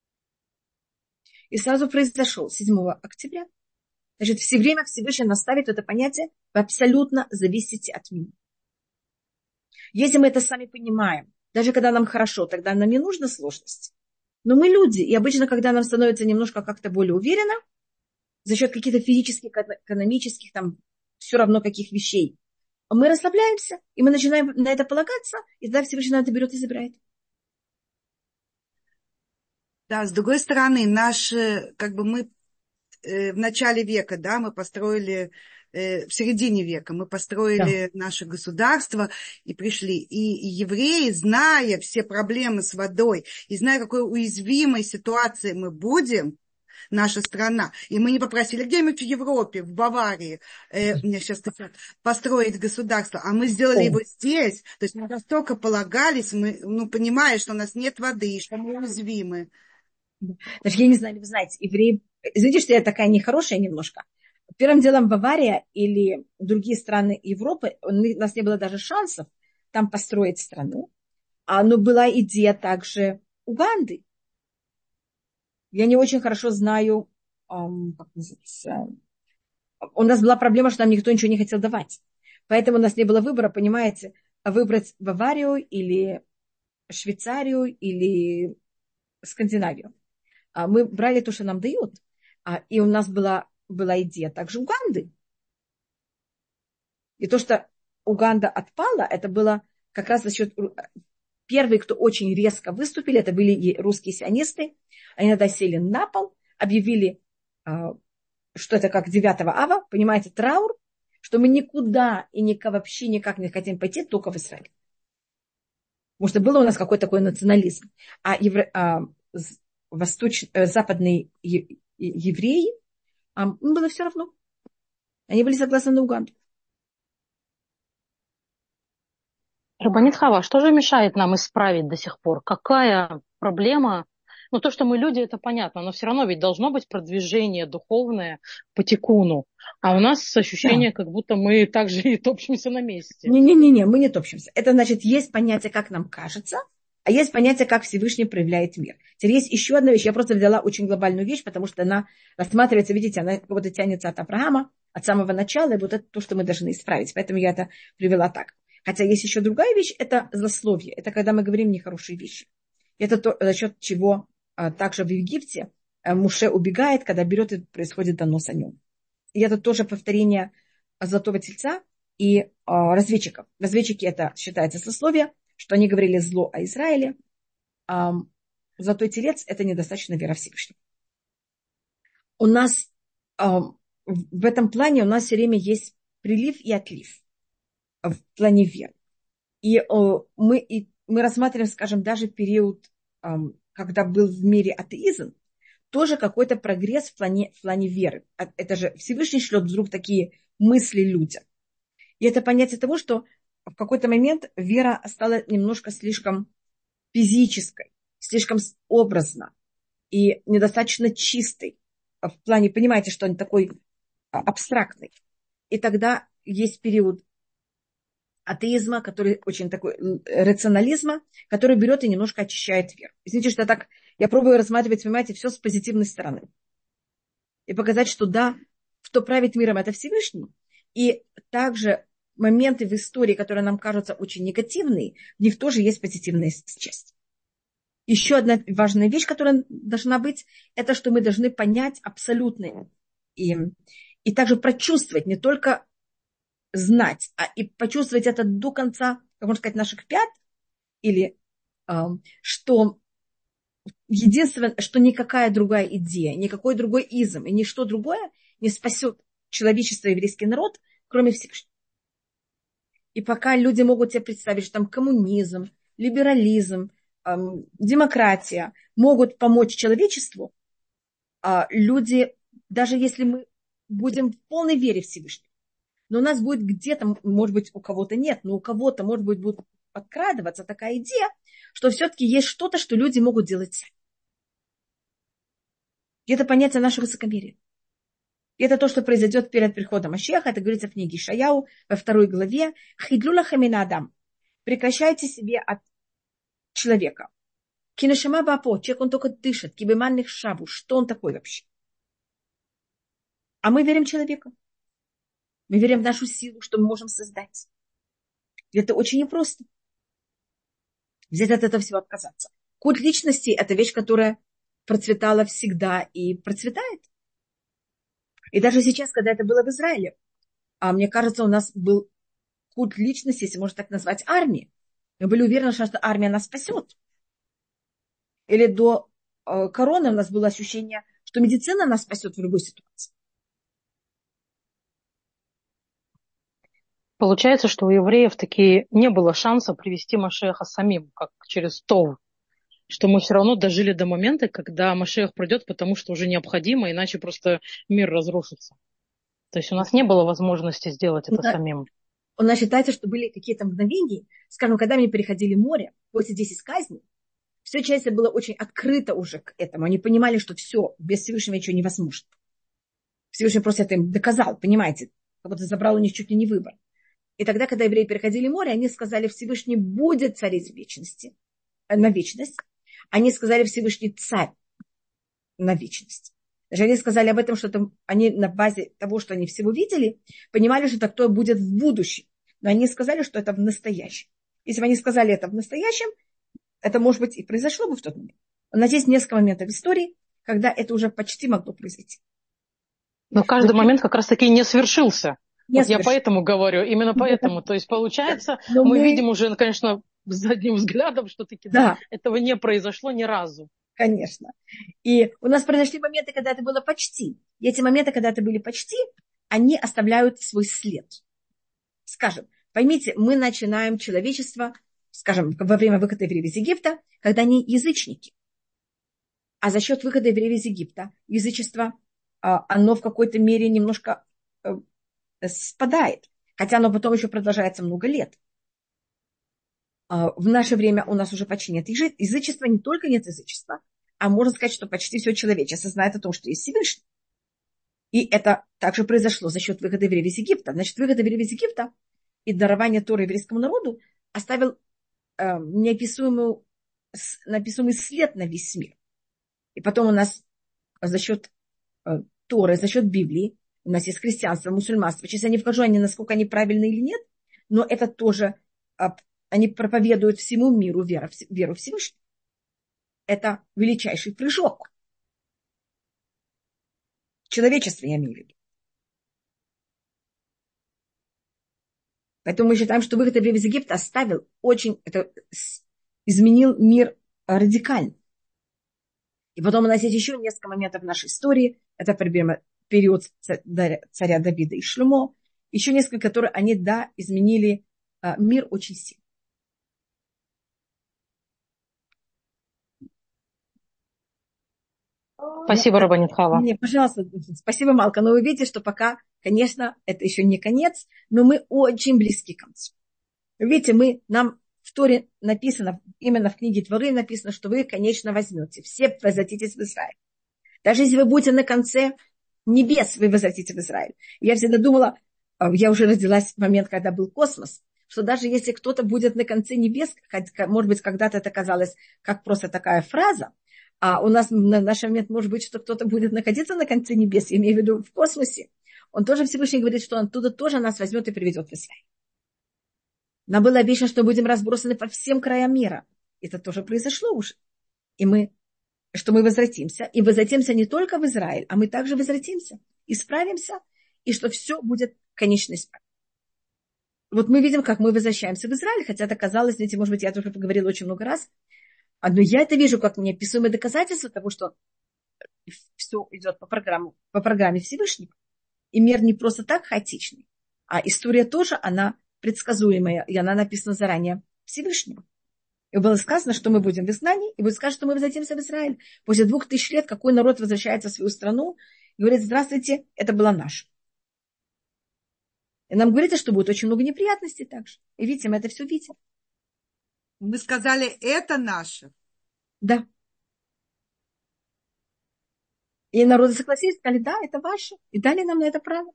И сразу произошел седьмого октября. Значит, все время Всевышний наставит это понятие, вы абсолютно зависите от меня. Если мы это сами понимаем, даже когда нам хорошо, тогда нам не нужна сложность. Но мы люди, и обычно, когда нам становится немножко как-то более уверенно, за счет каких-то физических, экономических, там, все равно каких вещей, мы расслабляемся, и мы начинаем на это полагаться, и тогда Всевышний это берет и забирает. Да, с другой стороны, наш, как бы мы э, в начале века, да, мы построили, э, в середине века мы построили да. наше государство и пришли. И, и евреи, зная все проблемы с водой, и зная, какой уязвимой ситуации мы будем, наша страна, и мы не попросили где-нибудь в Европе, в Баварии, э, мне сейчас построить государство, а мы сделали О. его здесь. То есть мы настолько полагались, мы, ну, понимая, что у нас нет воды, что мы уязвимы. Даже я не знаю, вы знаете, евреи... Извините, что я такая нехорошая немножко. Первым делом Бавария или другие страны Европы, у нас не было даже шансов там построить страну. Но была идея также Уганды. Я не очень хорошо знаю, как называется... У нас была проблема, что нам никто ничего не хотел давать. Поэтому у нас не было выбора, понимаете, выбрать Баварию или Швейцарию или Скандинавию. Мы брали то, что нам дают. И у нас была, была идея также Уганды. И то, что Уганда отпала, это было как раз за счет... Первые, кто очень резко выступили, это были русские сионисты. Они тогда сели на пол, объявили, что это как девятого ава, понимаете, траур, что мы никуда и никак, вообще никак не хотим пойти, только в Израиль. Потому что был у нас какой-то такой национализм. А евро... Восточ... западные евреи, им было все равно. Они были согласны на Уганду. Рабанит Хава, что же мешает нам исправить до сих пор? Какая проблема? Ну, то, что мы люди, это понятно, но все равно ведь должно быть продвижение духовное по тикуну. А у нас ощущение, да. как будто мы также и топчемся на месте. Не-не-не, мы не топчемся. Это значит, есть понятие, как нам кажется, а есть понятие, как Всевышний проявляет мир. Теперь есть еще одна вещь. Я просто взяла очень глобальную вещь, потому что она рассматривается, видите, она как будто тянется от Авраама, от самого начала, и вот это то, что мы должны исправить. Поэтому я это привела так. Хотя есть еще другая вещь, это злословие. Это когда мы говорим нехорошие вещи. Это то, за счет чего а, также в Египте а, Муше убегает, когда берет и происходит донос о нем. И это тоже повторение Золотого Тельца, и а, разведчиков. Разведчики это считается сословие, что они говорили зло о Израиле. А, золотой телец это недостаточно вера Всевышнего. У нас а, в этом плане у нас все время есть прилив и отлив в плане веры. И, а, мы, и мы рассматриваем, скажем, даже период, а, когда был в мире атеизм, тоже какой-то прогресс в плане, в плане веры. Это же Всевышний шлет вдруг такие мысли людям. И это понятие того, что в какой-то момент вера стала немножко слишком физической, слишком образно и недостаточно чистой. В плане, понимаете, что он такой абстрактный. И тогда есть период атеизма, который очень такой рационализма, который берет и немножко очищает веру. Извините, что я так, я пробую рассматривать, понимаете, все с позитивной стороны. И показать, что да, кто правит миром, это Всевышний. И также моменты в истории, которые нам кажутся очень негативные, в них тоже есть позитивная часть. Еще одна важная вещь, которая должна быть, это что мы должны понять абсолютное. И, и также прочувствовать, не только знать, а и почувствовать это до конца, как можно сказать, наших пят, или э, что единственное, что никакая другая идея, никакой другой изм и ничто другое не спасет человечество и еврейский народ, кроме Всевышнего. И пока люди могут себе представить, что там коммунизм, либерализм, эм, демократия могут помочь человечеству, э, люди, даже если мы будем в полной вере в Всевышнего, но у нас будет где-то, может быть, у кого-то нет, но у кого-то, может быть, будет подкрадываться такая идея, что все-таки есть что-то, что люди могут делать сами. И это понятие нашего высокомерия. И это то, что произойдет перед приходом Машеха. Это говорится в книге Ишаяу во второй главе. «Хидлю лахем мин адам». Прекращайте себе от человека. Кинешама бапо. Человек, он только дышит. Кибеманных шабу. Что он такой вообще? А мы верим человеку. Мы верим в нашу силу, что мы можем создать. И это очень непросто. Взять от этого всего отказаться. Культ личности – это вещь, которая процветала всегда и процветает. И даже сейчас, когда это было в Израиле, а мне кажется, у нас был культ личности, если можно так назвать, армии. Мы были уверены, что армия нас спасет. Или до э, короны у нас было ощущение, что медицина нас спасет в любой ситуации. Получается, что у евреев таки не было шанса привести Машеха самим, как через Тов. Что мы все равно дожили до момента, когда Машех придет, потому что уже необходимо, иначе просто мир разрушится. То есть у нас не было возможности сделать это Да. самим. У нас считается, что были какие-то мгновения, скажем, когда они переходили море, после десяти казней, все часто было очень открыто уже к этому. Они понимали, что все, без Всевышнего ничего невозможно. Всевышний просто это им доказал, понимаете, как будто забрал у них чуть ли не выбор. И тогда, когда евреи переходили море, они сказали, Всевышний будет царить в вечности, на вечность. Они сказали, Всевышний царь на вечность. Даже они сказали об этом, что это, они на базе того, что они всего видели, понимали, что это будет в будущем. Но они сказали, что это в настоящем. Если бы они сказали это в настоящем, это, может быть, и произошло бы в тот момент. У нас есть несколько моментов в истории, когда это уже почти могло произойти. Но каждый момент как раз-таки не свершился. Не вот свершился. Я поэтому говорю, именно поэтому. То есть, получается, Но мы, мы видим уже, конечно, задним взглядом, что таки да. да, этого не произошло ни разу. Конечно. И у нас произошли моменты, когда это было почти. И эти моменты, когда это были почти, они оставляют свой след. Скажем, поймите, мы начинаем человечество, скажем, во время выхода евреев из Египта, когда они язычники. А за счет выхода евреев из Египта язычество, оно в какой-то мере немножко спадает. Хотя оно потом еще продолжается много лет. В наше время у нас уже почти нет язычества, не только нет язычества, а можно сказать, что почти все человечество знает о том, что есть Всевышний. И это также произошло за счет выхода евреев из Египта. Значит, выход евреев из Египта и дарование Торы еврейскому народу оставил э, неописуемый, неописуемый след на весь мир. И потом у нас за счет э, Торы, за счет Библии, у нас есть христианство, мусульманство. Сейчас я не вхожу, они, насколько они правильные или нет, но это тоже... Э, Они проповедуют всему миру веру, веру Всевышнего. Это величайший прыжок. Человечество, я имею в виду. Поэтому мы считаем, что выход евреев из Египта оставил очень, это изменил мир радикально. И потом у нас есть еще несколько моментов в нашей истории. Это период царя Давида и Шломо. Еще несколько, которые они, да, изменили мир очень сильно. Спасибо, Рабанит Хава. Не, пожалуйста, спасибо, Малка. Но вы видите, что пока, конечно, это еще не конец, но мы очень близки к концу. Видите, мы, нам в Торе написано, именно в книге Творы написано, что вы, конечно, возьмете. Все возвратитесь в Израиль. Даже если вы будете на конце небес, вы возвратитесь в Израиль. Я всегда думала, я уже родилась в момент, когда был космос, что даже если кто-то будет на конце небес, может быть, когда-то это казалось как просто такая фраза, а у нас на наш момент может быть, что кто-то будет находиться на конце небес, я имею в виду в космосе, он тоже Всевышний говорит, что он оттуда тоже нас возьмет и приведет в Израиль. Нам было обещано, что будем разбросаны по всем краям мира. Это тоже произошло уже. И мы, что мы возвратимся. И возвратимся не только в Израиль, а мы также возвратимся, исправимся, и что все будет конечно исправлено. Вот мы видим, как мы возвращаемся в Израиль, хотя это казалось, знаете, может быть, я тоже поговорила очень много раз, но я это вижу как неописуемое доказательство того, что все идет по, программу, по программе Всевышнего. И мир не просто так хаотичный, а история тоже, она предсказуемая, и она написана заранее Всевышнего. И было сказано, что мы будем в изгнании, и будет сказано, что мы возвратимся в Израиль. После двух тысяч лет какой народ возвращается в свою страну и говорит, здравствуйте, это была наша. И нам говорится, что будет очень много неприятностей также. И видите, мы это все видим. Мы сказали, это наше. Да. И народы согласились, сказали, да, это ваше. И дали нам на это право.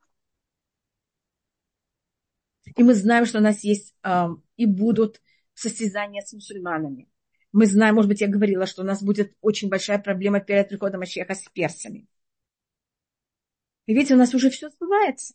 И мы знаем, что у нас есть э, и будут состязания с мусульманами. Мы знаем, может быть, я говорила, что у нас будет очень большая проблема перед приходом Машиаха с персами. И видите, у нас уже все сбывается.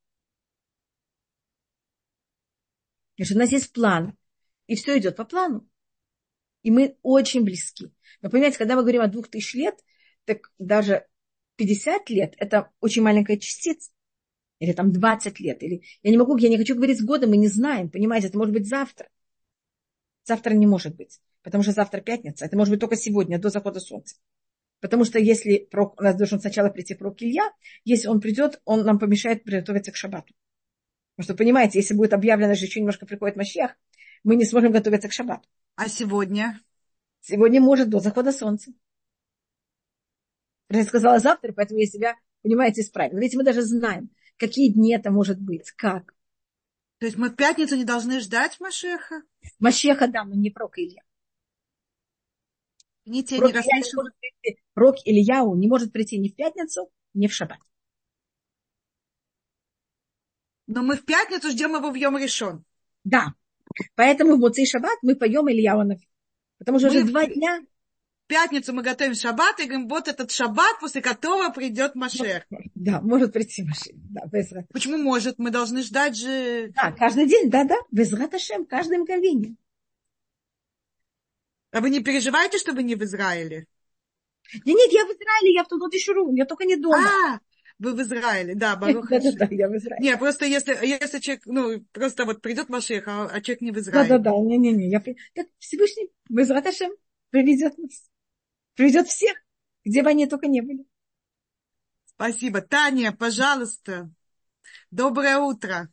Потому что у нас есть план. И все идет по плану. И мы очень близки. Вы понимаете, когда мы говорим о двух тысяч лет, так даже пятьдесят лет – это очень маленькая частица. Или там двадцать лет. Или... Я не могу, я не хочу говорить с годом, мы не знаем. Понимаете, это может быть завтра. Завтра не может быть. Потому что завтра пятница. Это может быть только сегодня, до захода солнца. Потому что если пророк, у нас должен сначала прийти пророк Илья, если он придет, он нам помешает приготовиться к шаббату. Потому что, понимаете, если будет объявлено, что еще немножко приходит Машиах, мы не сможем готовиться к шаббату. А сегодня? Сегодня может до захода солнца. Я сказала завтра, поэтому я себя, понимаете, исправила. Видите, мы даже знаем, какие дни это может быть, как. То есть мы в пятницу не должны ждать Машеха? Машеха, да, но не пророк Илья. Не те, пророк, не Илья не может прийти, пророк Ильяу не может прийти ни в пятницу, ни в шаббат. Но мы в пятницу ждем его в Йом Ришон. Да. Поэтому в Моцей шаббат мы поем Ильяу Нави. Потому что мы уже два дня... В пятницу мы готовим шаббат и говорим, вот этот шаббат, после которого придет Машех. Да, может прийти Машех. Да, почему может? Мы должны ждать же... Да, каждый день, да-да. Безрат Ашем, каждое мгновение. А вы не переживаете, что вы не в Израиле? Да нет, я в Израиле, я в Тудот и Шуру, я только не дома. А, вы в Израиле, да, Барух Ашем. Да-да-да, я в Израиле. Не, просто если, если человек, ну, просто вот придет Машех, а, а человек не в Израиле. Да-да-да, не-не-не, я... Так Всевышний, Безрат Ашем, приведет нас. Приведет всех, где бы они только не были. Спасибо. Таня, пожалуйста. Доброе утро.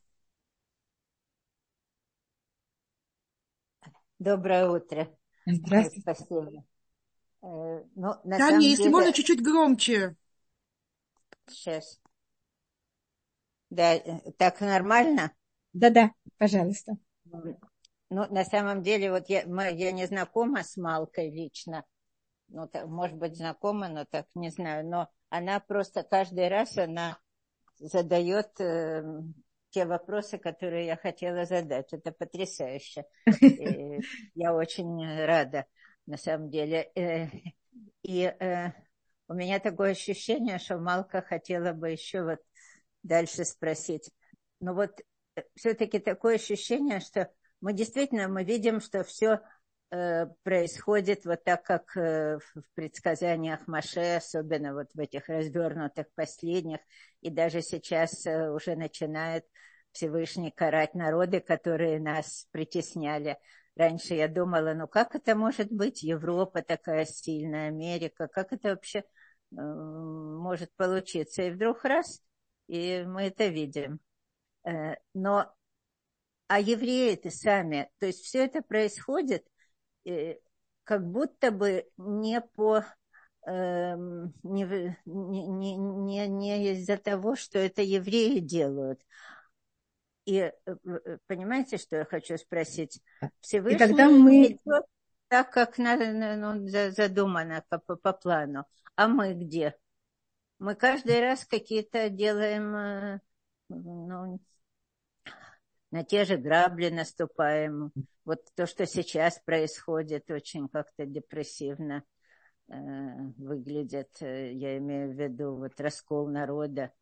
Доброе утро. Здравствуйте. Спасибо. Э, ну, на Таня, самом если деле... можно, чуть-чуть громче. Сейчас. Да, так нормально? Да-да, пожалуйста. Ну, на самом деле, вот я, я не знакома с Малкой лично. Ну, так, может быть, знакома, но так не знаю. Но она просто каждый раз она задает э, те вопросы, которые я хотела задать. Это потрясающе. И я очень рада, на самом деле. И э, у меня такое ощущение, что Малка хотела бы еще вот дальше спросить. Но вот все-таки такое ощущение, что мы действительно мы видим, что все происходит вот так, как в предсказаниях Моше, особенно вот в этих развернутых последних, и даже сейчас уже начинает Всевышний карать народы, которые нас притесняли. Раньше я думала, ну как это может быть? Европа такая сильная, Америка, как это вообще э, может получиться? И вдруг раз, и мы это видим. Э, но, а евреи-то сами, то есть все это происходит э, как будто бы не по... э, не, не, не, не из-за того, что это евреи делают. И понимаете, что я хочу спросить? Всевышний И тогда мы... идет так, как надо, ну, задумано по, по плану. А мы где? Мы каждый раз какие-то делаем, ну, на те же грабли наступаем. Вот то, что сейчас происходит, очень как-то депрессивно э, выглядит. Я имею в виду вот раскол народа.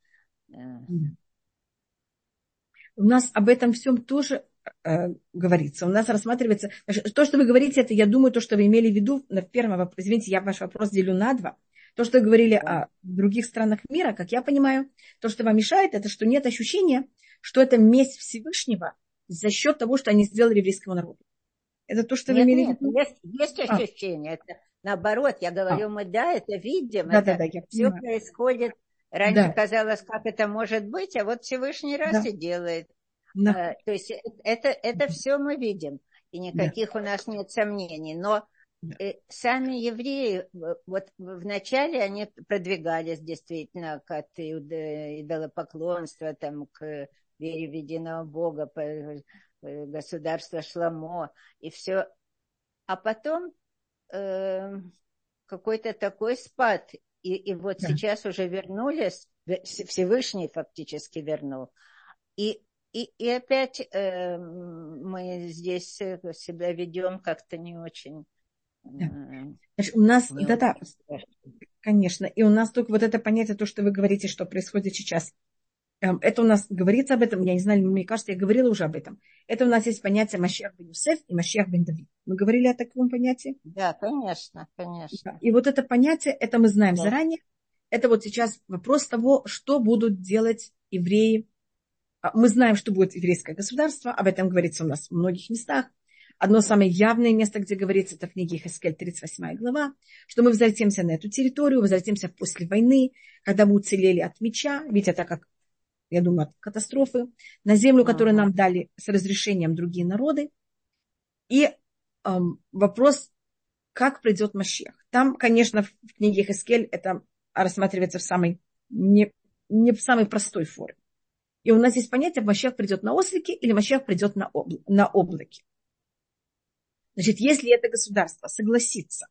У нас об этом всем тоже э, говорится. У нас рассматривается... Значит, то, что вы говорите, это, я думаю, то, что вы имели в виду на первом вопросе. Извините, я ваш вопрос делю на два. То, что вы говорили о других странах мира, как я понимаю, то, что вам мешает, это что нет ощущения, что это месть Всевышнего за счет того, что они сделали еврейскому народу. Это то, что нет, вы имели нет, в виду? Есть, есть ощущение. А. Это, наоборот, я говорю, а. мы да, это видим. Да, это да, да, я все понимаю. происходит. Раньше да. казалось, как это может быть, а вот Всевышний раз да. и делает. Да. А, то есть это, это все мы видим. И никаких да. у нас нет сомнений. Но да. э, сами евреи, вот вначале они продвигались действительно к идолопоклонству, там, к вере в единого Бога, государство Шломо и все. А потом э, какой-то такой спад. И, и вот да. сейчас уже вернулись, Всевышний фактически вернул. И, и, и опять э, мы здесь себя ведем как-то не очень. Э, да. Значит, у нас, да-да, конечно. И у нас только вот это понятие, то, что вы говорите, что происходит сейчас. Это у нас говорится об этом, я не знаю, мне кажется, я говорила уже об этом. Это у нас есть понятие Машиах бен Йосеф и Машиах бен Давид. Мы говорили о таком понятии? Да, конечно, конечно. И вот это понятие, это мы знаем да. заранее. Это вот сейчас вопрос того, что будут делать евреи. Мы знаем, что будет еврейское государство, об этом говорится у нас в многих местах. Одно самое явное место, где говорится, это в книге Йехескель, тридцать восьмая глава, что мы возвратимся на эту территорию, возвратимся после войны, когда мы уцелели от меча, ведь это как я думаю, от катастрофы, на землю, которую нам дали с разрешением другие народы. И эм, вопрос, как придет Машиах. Там, конечно, в книге Йехескель это рассматривается в самой, не, не в самой простой форме. И у нас есть понятие, Машиах придет на ослике или Машиах придет на, обла- на облаке. Значит, если это государство согласится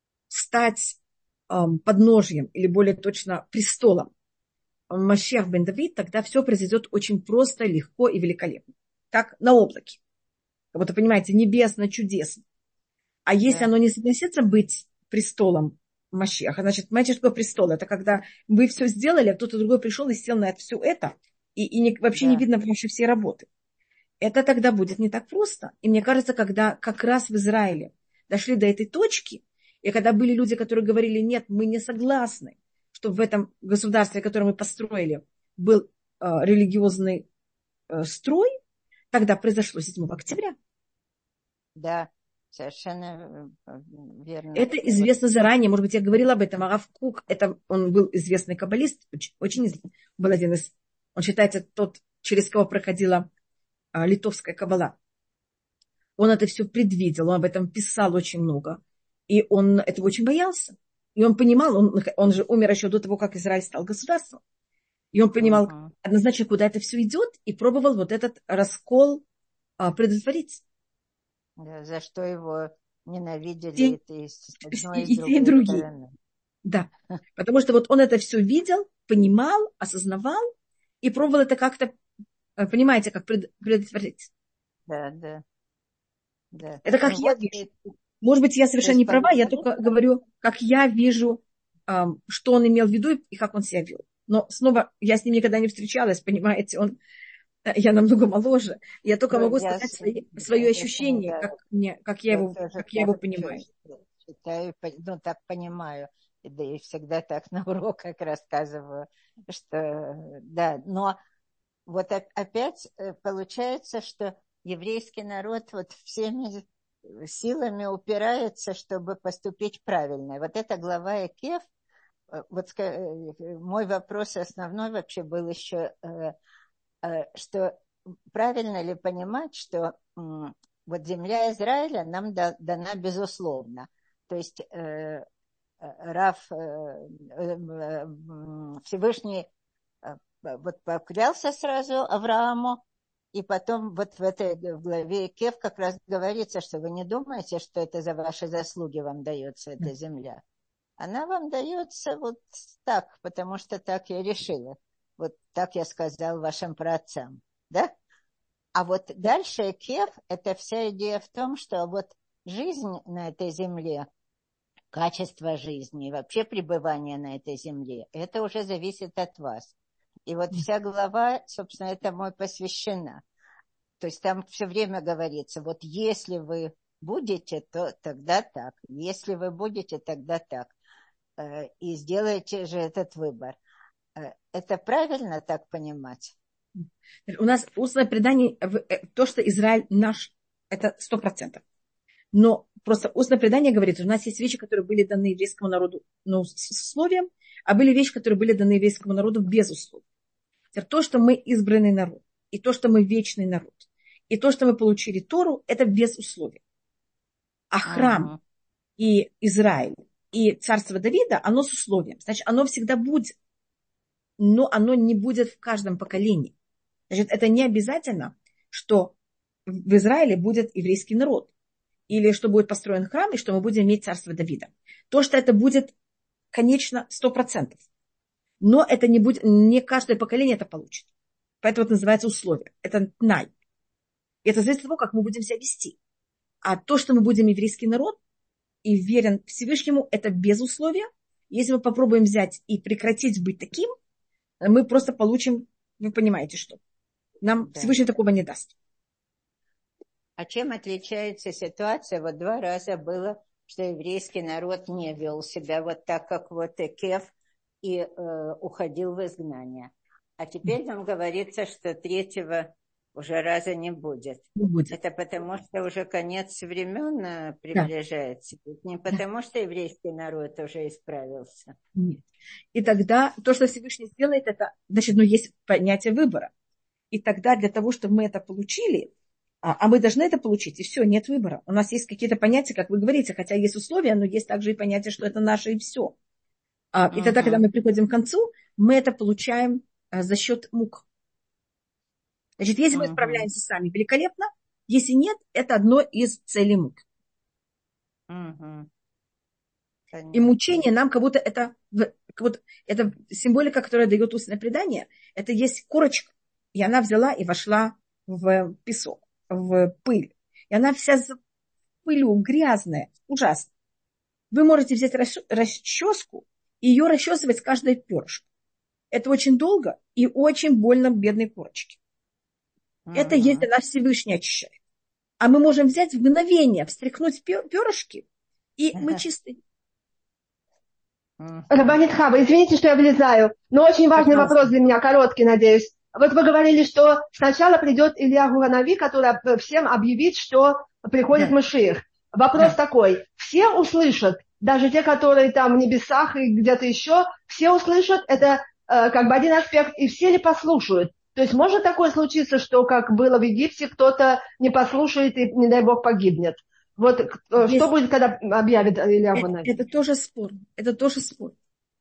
стать эм, подножьем, или более точно престолом Машиах бен Давид, тогда все произойдет очень просто, легко и великолепно. Как на облаке. Как будто, понимаете, небесно, чудесно. А если да. оно не согласится быть престолом Машиаха, значит, понимаете, что такое престол? Это когда вы все сделали, а кто-то другой пришел и сел на все это, и, и не, вообще да. не видно ваши все работы. Это тогда будет не так просто. И мне кажется, когда как раз в Израиле дошли до этой точки, и когда были люди, которые говорили, нет, мы не согласны, чтобы в этом государстве, которое мы построили, был э, религиозный э, строй, тогда произошло седьмого октября. Да, совершенно верно. Это известно заранее, может быть, я говорила об этом, а Рав Кук, это, он был известный каббалист, очень, очень известный, был один из, он считается тот, через кого проходила э, литовская каббала. Он это все предвидел, он об этом писал очень много, и он этого очень боялся. И он понимал, он, он же умер еще до того, как Израиль стал государством. И он понимал uh-huh. однозначно, куда это все идет, и пробовал вот этот раскол а, предотвратить. Да, за что его ненавидели и, это и с одной, и, и с другой и другие. стороны. Да, потому что вот он это все видел, понимал, осознавал, и пробовал это как-то, понимаете, как предотвратить. Да, да. да. Это как ну, я вот вижу. Может быть, я совершенно не права, я только говорю, как я вижу, что он имел в виду и как он себя вел. Но снова, я с ним никогда не встречалась, понимаете, он, я намного моложе. Я только ну, могу я сказать свои, свое ощущение, да. как, мне, как я, я его, как я его понимаю. Считаю, ну, так понимаю. Да и всегда так на уроках рассказываю, что да, но вот опять получается, что еврейский народ вот всеми силами упирается, чтобы поступить правильно. Вот эта глава Экев, вот мой вопрос основной вообще был еще, что правильно ли понимать, что вот земля Израиля нам дана безусловно. То есть Рав Всевышний вот поклялся сразу Аврааму, и потом вот в этой в главе Кев как раз говорится, что вы не думаете, что это за ваши заслуги вам дается эта земля. Она вам дается вот так, потому что так я решила. Вот так я сказал вашим праотцам. Да? А вот дальше Кев, это вся идея в том, что вот жизнь на этой земле, качество жизни, вообще пребывание на этой земле, это уже зависит от вас. И вот вся глава, собственно, этому и посвящена. То есть там все время говорится, вот если вы будете, то тогда так. Если вы будете, тогда так. И сделаете же этот выбор. Это правильно так понимать? У нас устное предание, то, что Израиль наш, это сто процентов. Но просто устное предание говорит, что у нас есть вещи, которые были даны еврейскому народу, ну, с условием, а были вещи, которые были даны еврейскому народу без условий. То, что мы избранный народ, и то, что мы вечный народ, и то, что мы получили Тору, это без условий. А храм uh-huh. и Израиль, и царство Давида, оно с условием. Значит, оно всегда будет, но оно не будет в каждом поколении. Значит, это не обязательно, что в Израиле будет еврейский народ, или что будет построен храм, и что мы будем иметь царство Давида. То, что это будет, конечно, сто процентов. Но это не будет, не каждое поколение это получит. Поэтому это называется условие. Это тнай. Это зависит от того, как мы будем себя вести. А то, что мы будем еврейский народ и верен Всевышнему, это без условия. Если мы попробуем взять и прекратить быть таким, мы просто получим, вы понимаете, что. Нам да. Всевышний такого не даст. А чем отличается ситуация? Вот два раза было, что еврейский народ не вел себя вот так, как вот Экев, и э, уходил в изгнание. А теперь нам говорится, что третьего уже раза не будет. Не будет. Это потому, что уже конец времен приближается. Да. Не потому, да. что еврейский народ уже исправился. Нет. И тогда то, что Всевышний сделает, это, значит, ну, есть понятие выбора. И тогда для того, чтобы мы это получили, а, а мы должны это получить, и все, нет выбора. У нас есть какие-то понятия, как вы говорите, хотя есть условия, но есть также и понятие, что это наше и все. А, и uh-huh. тогда, когда мы приходим к концу, мы это получаем а, за счет мук. Значит, если uh-huh. мы справляемся сами, великолепно. Если нет, это одно из целей мук. Uh-huh. И мучение нам как будто это, как будто это символика, которая дает устное предание. Это есть корочка. И она взяла и вошла в песок, в пыль. И она вся в пылью, грязная, ужасно. Вы можете взять расческу и ее расчесывать с каждой перышкой. Это очень долго и очень больно бедной корочке. Uh-huh. Это если нас Всевышний очищает. А мы можем взять в мгновение, встряхнуть перышки, и uh-huh. мы чисты. Uh-huh. Рабанит Хава, извините, что я влезаю, но очень важный Пожалуйста. Вопрос для меня, короткий, надеюсь. Вот вы говорили, что сначала придет Илья Гуранави, который всем объявит, что приходит да. Машиах. Вопрос да. такой, все услышат, даже те, которые там в небесах и где-то еще, все услышат, это э, как бы один аспект, и все ли послушают? То есть может такое случиться, что как было в Египте, кто-то не послушает и, не дай бог, погибнет? Вот э, что будет, когда объявит Илья Гуранави? Это, это тоже спор, это тоже спор.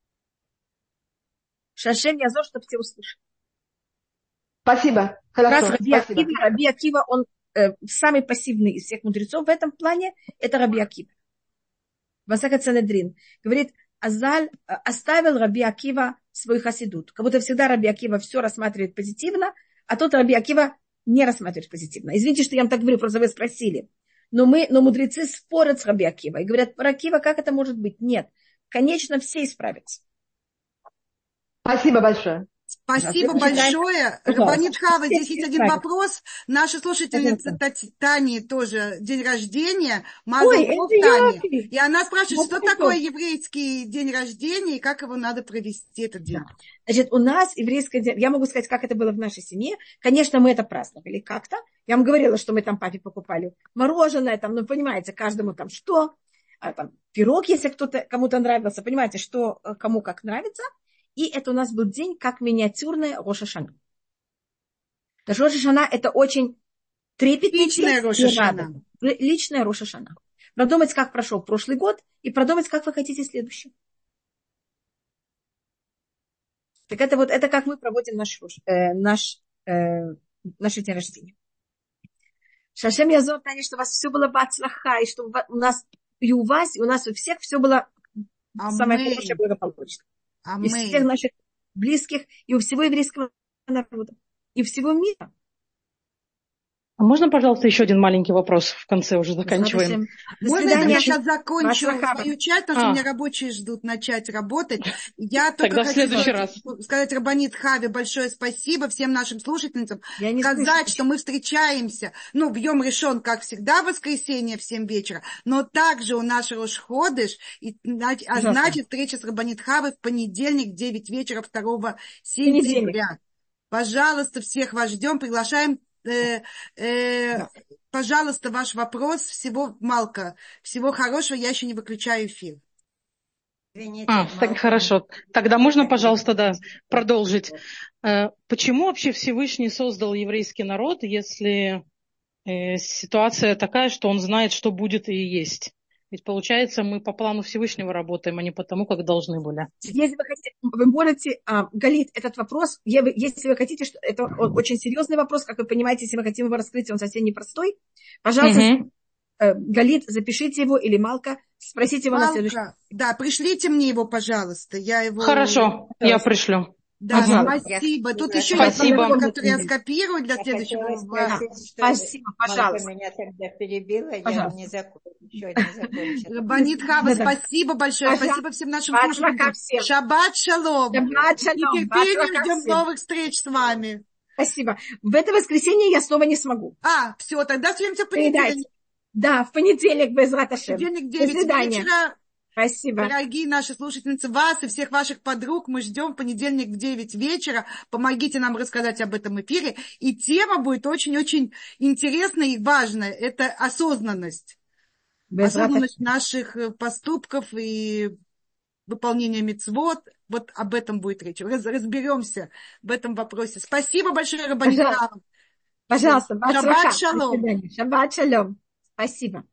Шашем Язор, чтобы все услышали. Спасибо. Хорошо. Раби Спасибо. Акива, Раби Акива, он э, самый пассивный из всех мудрецов в этом плане, это Раби Акива. Масехет Санедрин говорит, Азаль э, оставил Раби Акива свой хасидут. Как будто всегда Раби Акива все рассматривает позитивно, а тот Раби Акива не рассматривает позитивно. Извините, что я вам так говорю, просто вы спросили. Но, мы, но мудрецы спорят с Раби Акива и говорят, Раби Акива, как это может быть? Нет. Конечно, все исправятся. Спасибо большое. Спасибо большое. Рабанит Хава, здесь есть один вопрос. Наша слушательница Тани тоже день рождения. Мазал Тов Тани. И она спрашивает, что такое еврейский день рождения и как его надо провести этот день. Значит, у нас еврейский день, я могу сказать, как это было в нашей семье. Конечно, мы это праздновали как-то. Я вам говорила, что мы там папе покупали мороженое, там, ну, понимаете, каждому там что. А, там, пирог, если кто-то, кому-то нравился. Понимаете, что кому как нравится. И это у нас был день, как миниатюрная Рош ха-Шана. Даже Рош ха-Шана это очень трепетный Личная Рош ха-Шана. Личная Рош ха-Шана. Продумать, как прошел прошлый год, и продумать, как вы хотите следующий. Так это вот, это как мы проводим наш, э, наш, э, наше день рождения. Шашем Язор, Таня, что у вас все было бацлаха, и что у нас, и у вас, и у нас у всех все было Аминь. Самое хорошее, благополучное. И у всех наших близких, и у всего еврейского народа, и всего мира. А можно, пожалуйста, еще один маленький вопрос в конце, уже заканчиваем? Можно я сейчас закончу свою часть, потому что а. меня рабочие ждут начать работать. Я только Тогда хочу в следующий раз. сказать Рабанит Хаве большое спасибо всем нашим слушательницам. Сказать, слышу. что мы встречаемся, ну, в Йом Ришон, как всегда, в воскресенье в семь вечера, но также у нас Рош Ходеш, и, а значит, встреча с Рабанит Хавой в понедельник в девять вечера второго сентября. Пожалуйста, всех вас ждем, приглашаем. Э, э, да. Пожалуйста, ваш вопрос. Всего, Малка, всего хорошего. Я еще не выключаю эфир. Извините, а, так, хорошо. Тогда можно, пожалуйста, да, продолжить. Э, почему вообще Всевышний создал еврейский народ, если э, ситуация такая, что он знает, что будет и есть? Ведь, получается, мы по плану Всевышнего работаем, а не по тому, как должны были. Если вы хотите, вы можете, а, Галит, этот вопрос, если вы хотите, что это очень серьезный вопрос, как вы понимаете, если мы хотим его раскрыть, он совсем непростой, пожалуйста, угу. Галит, запишите его, или Малка, спросите его Малка, на следующий. Да, пришлите мне его, пожалуйста. Я его... Хорошо, я пришлю. Да, ага. спасибо. Тут я еще спасибо. есть вопрос, который я скопирую для я следующего. Спросить, спасибо, пожалуйста. Меня тогда перебила, я не закончила. Еще не закончила. Рабанит Хава, спасибо большое. Пожалуйста. Спасибо всем нашим слушателям. Шаббат шалом. Шаббат шалом. И терпением ждем новых встреч с вами. Спасибо. В это воскресенье я снова не смогу. А, все, тогда встретимся в понедельник. Да, в понедельник без Раташем. В понедельник в девять вечера. Спасибо. Дорогие наши слушательницы, вас и всех ваших подруг мы ждем в понедельник в девять вечера. Помогите нам рассказать об этом эфире. И тема будет очень-очень интересная и важная. Это осознанность. Без осознанность рата. Наших поступков и выполнения мицвот. Вот об этом будет речь. Разберемся в этом вопросе. Спасибо большое, Рабанит Хава. Пожалуйста. Шаббат шалом. Шаббат шалом. Спасибо.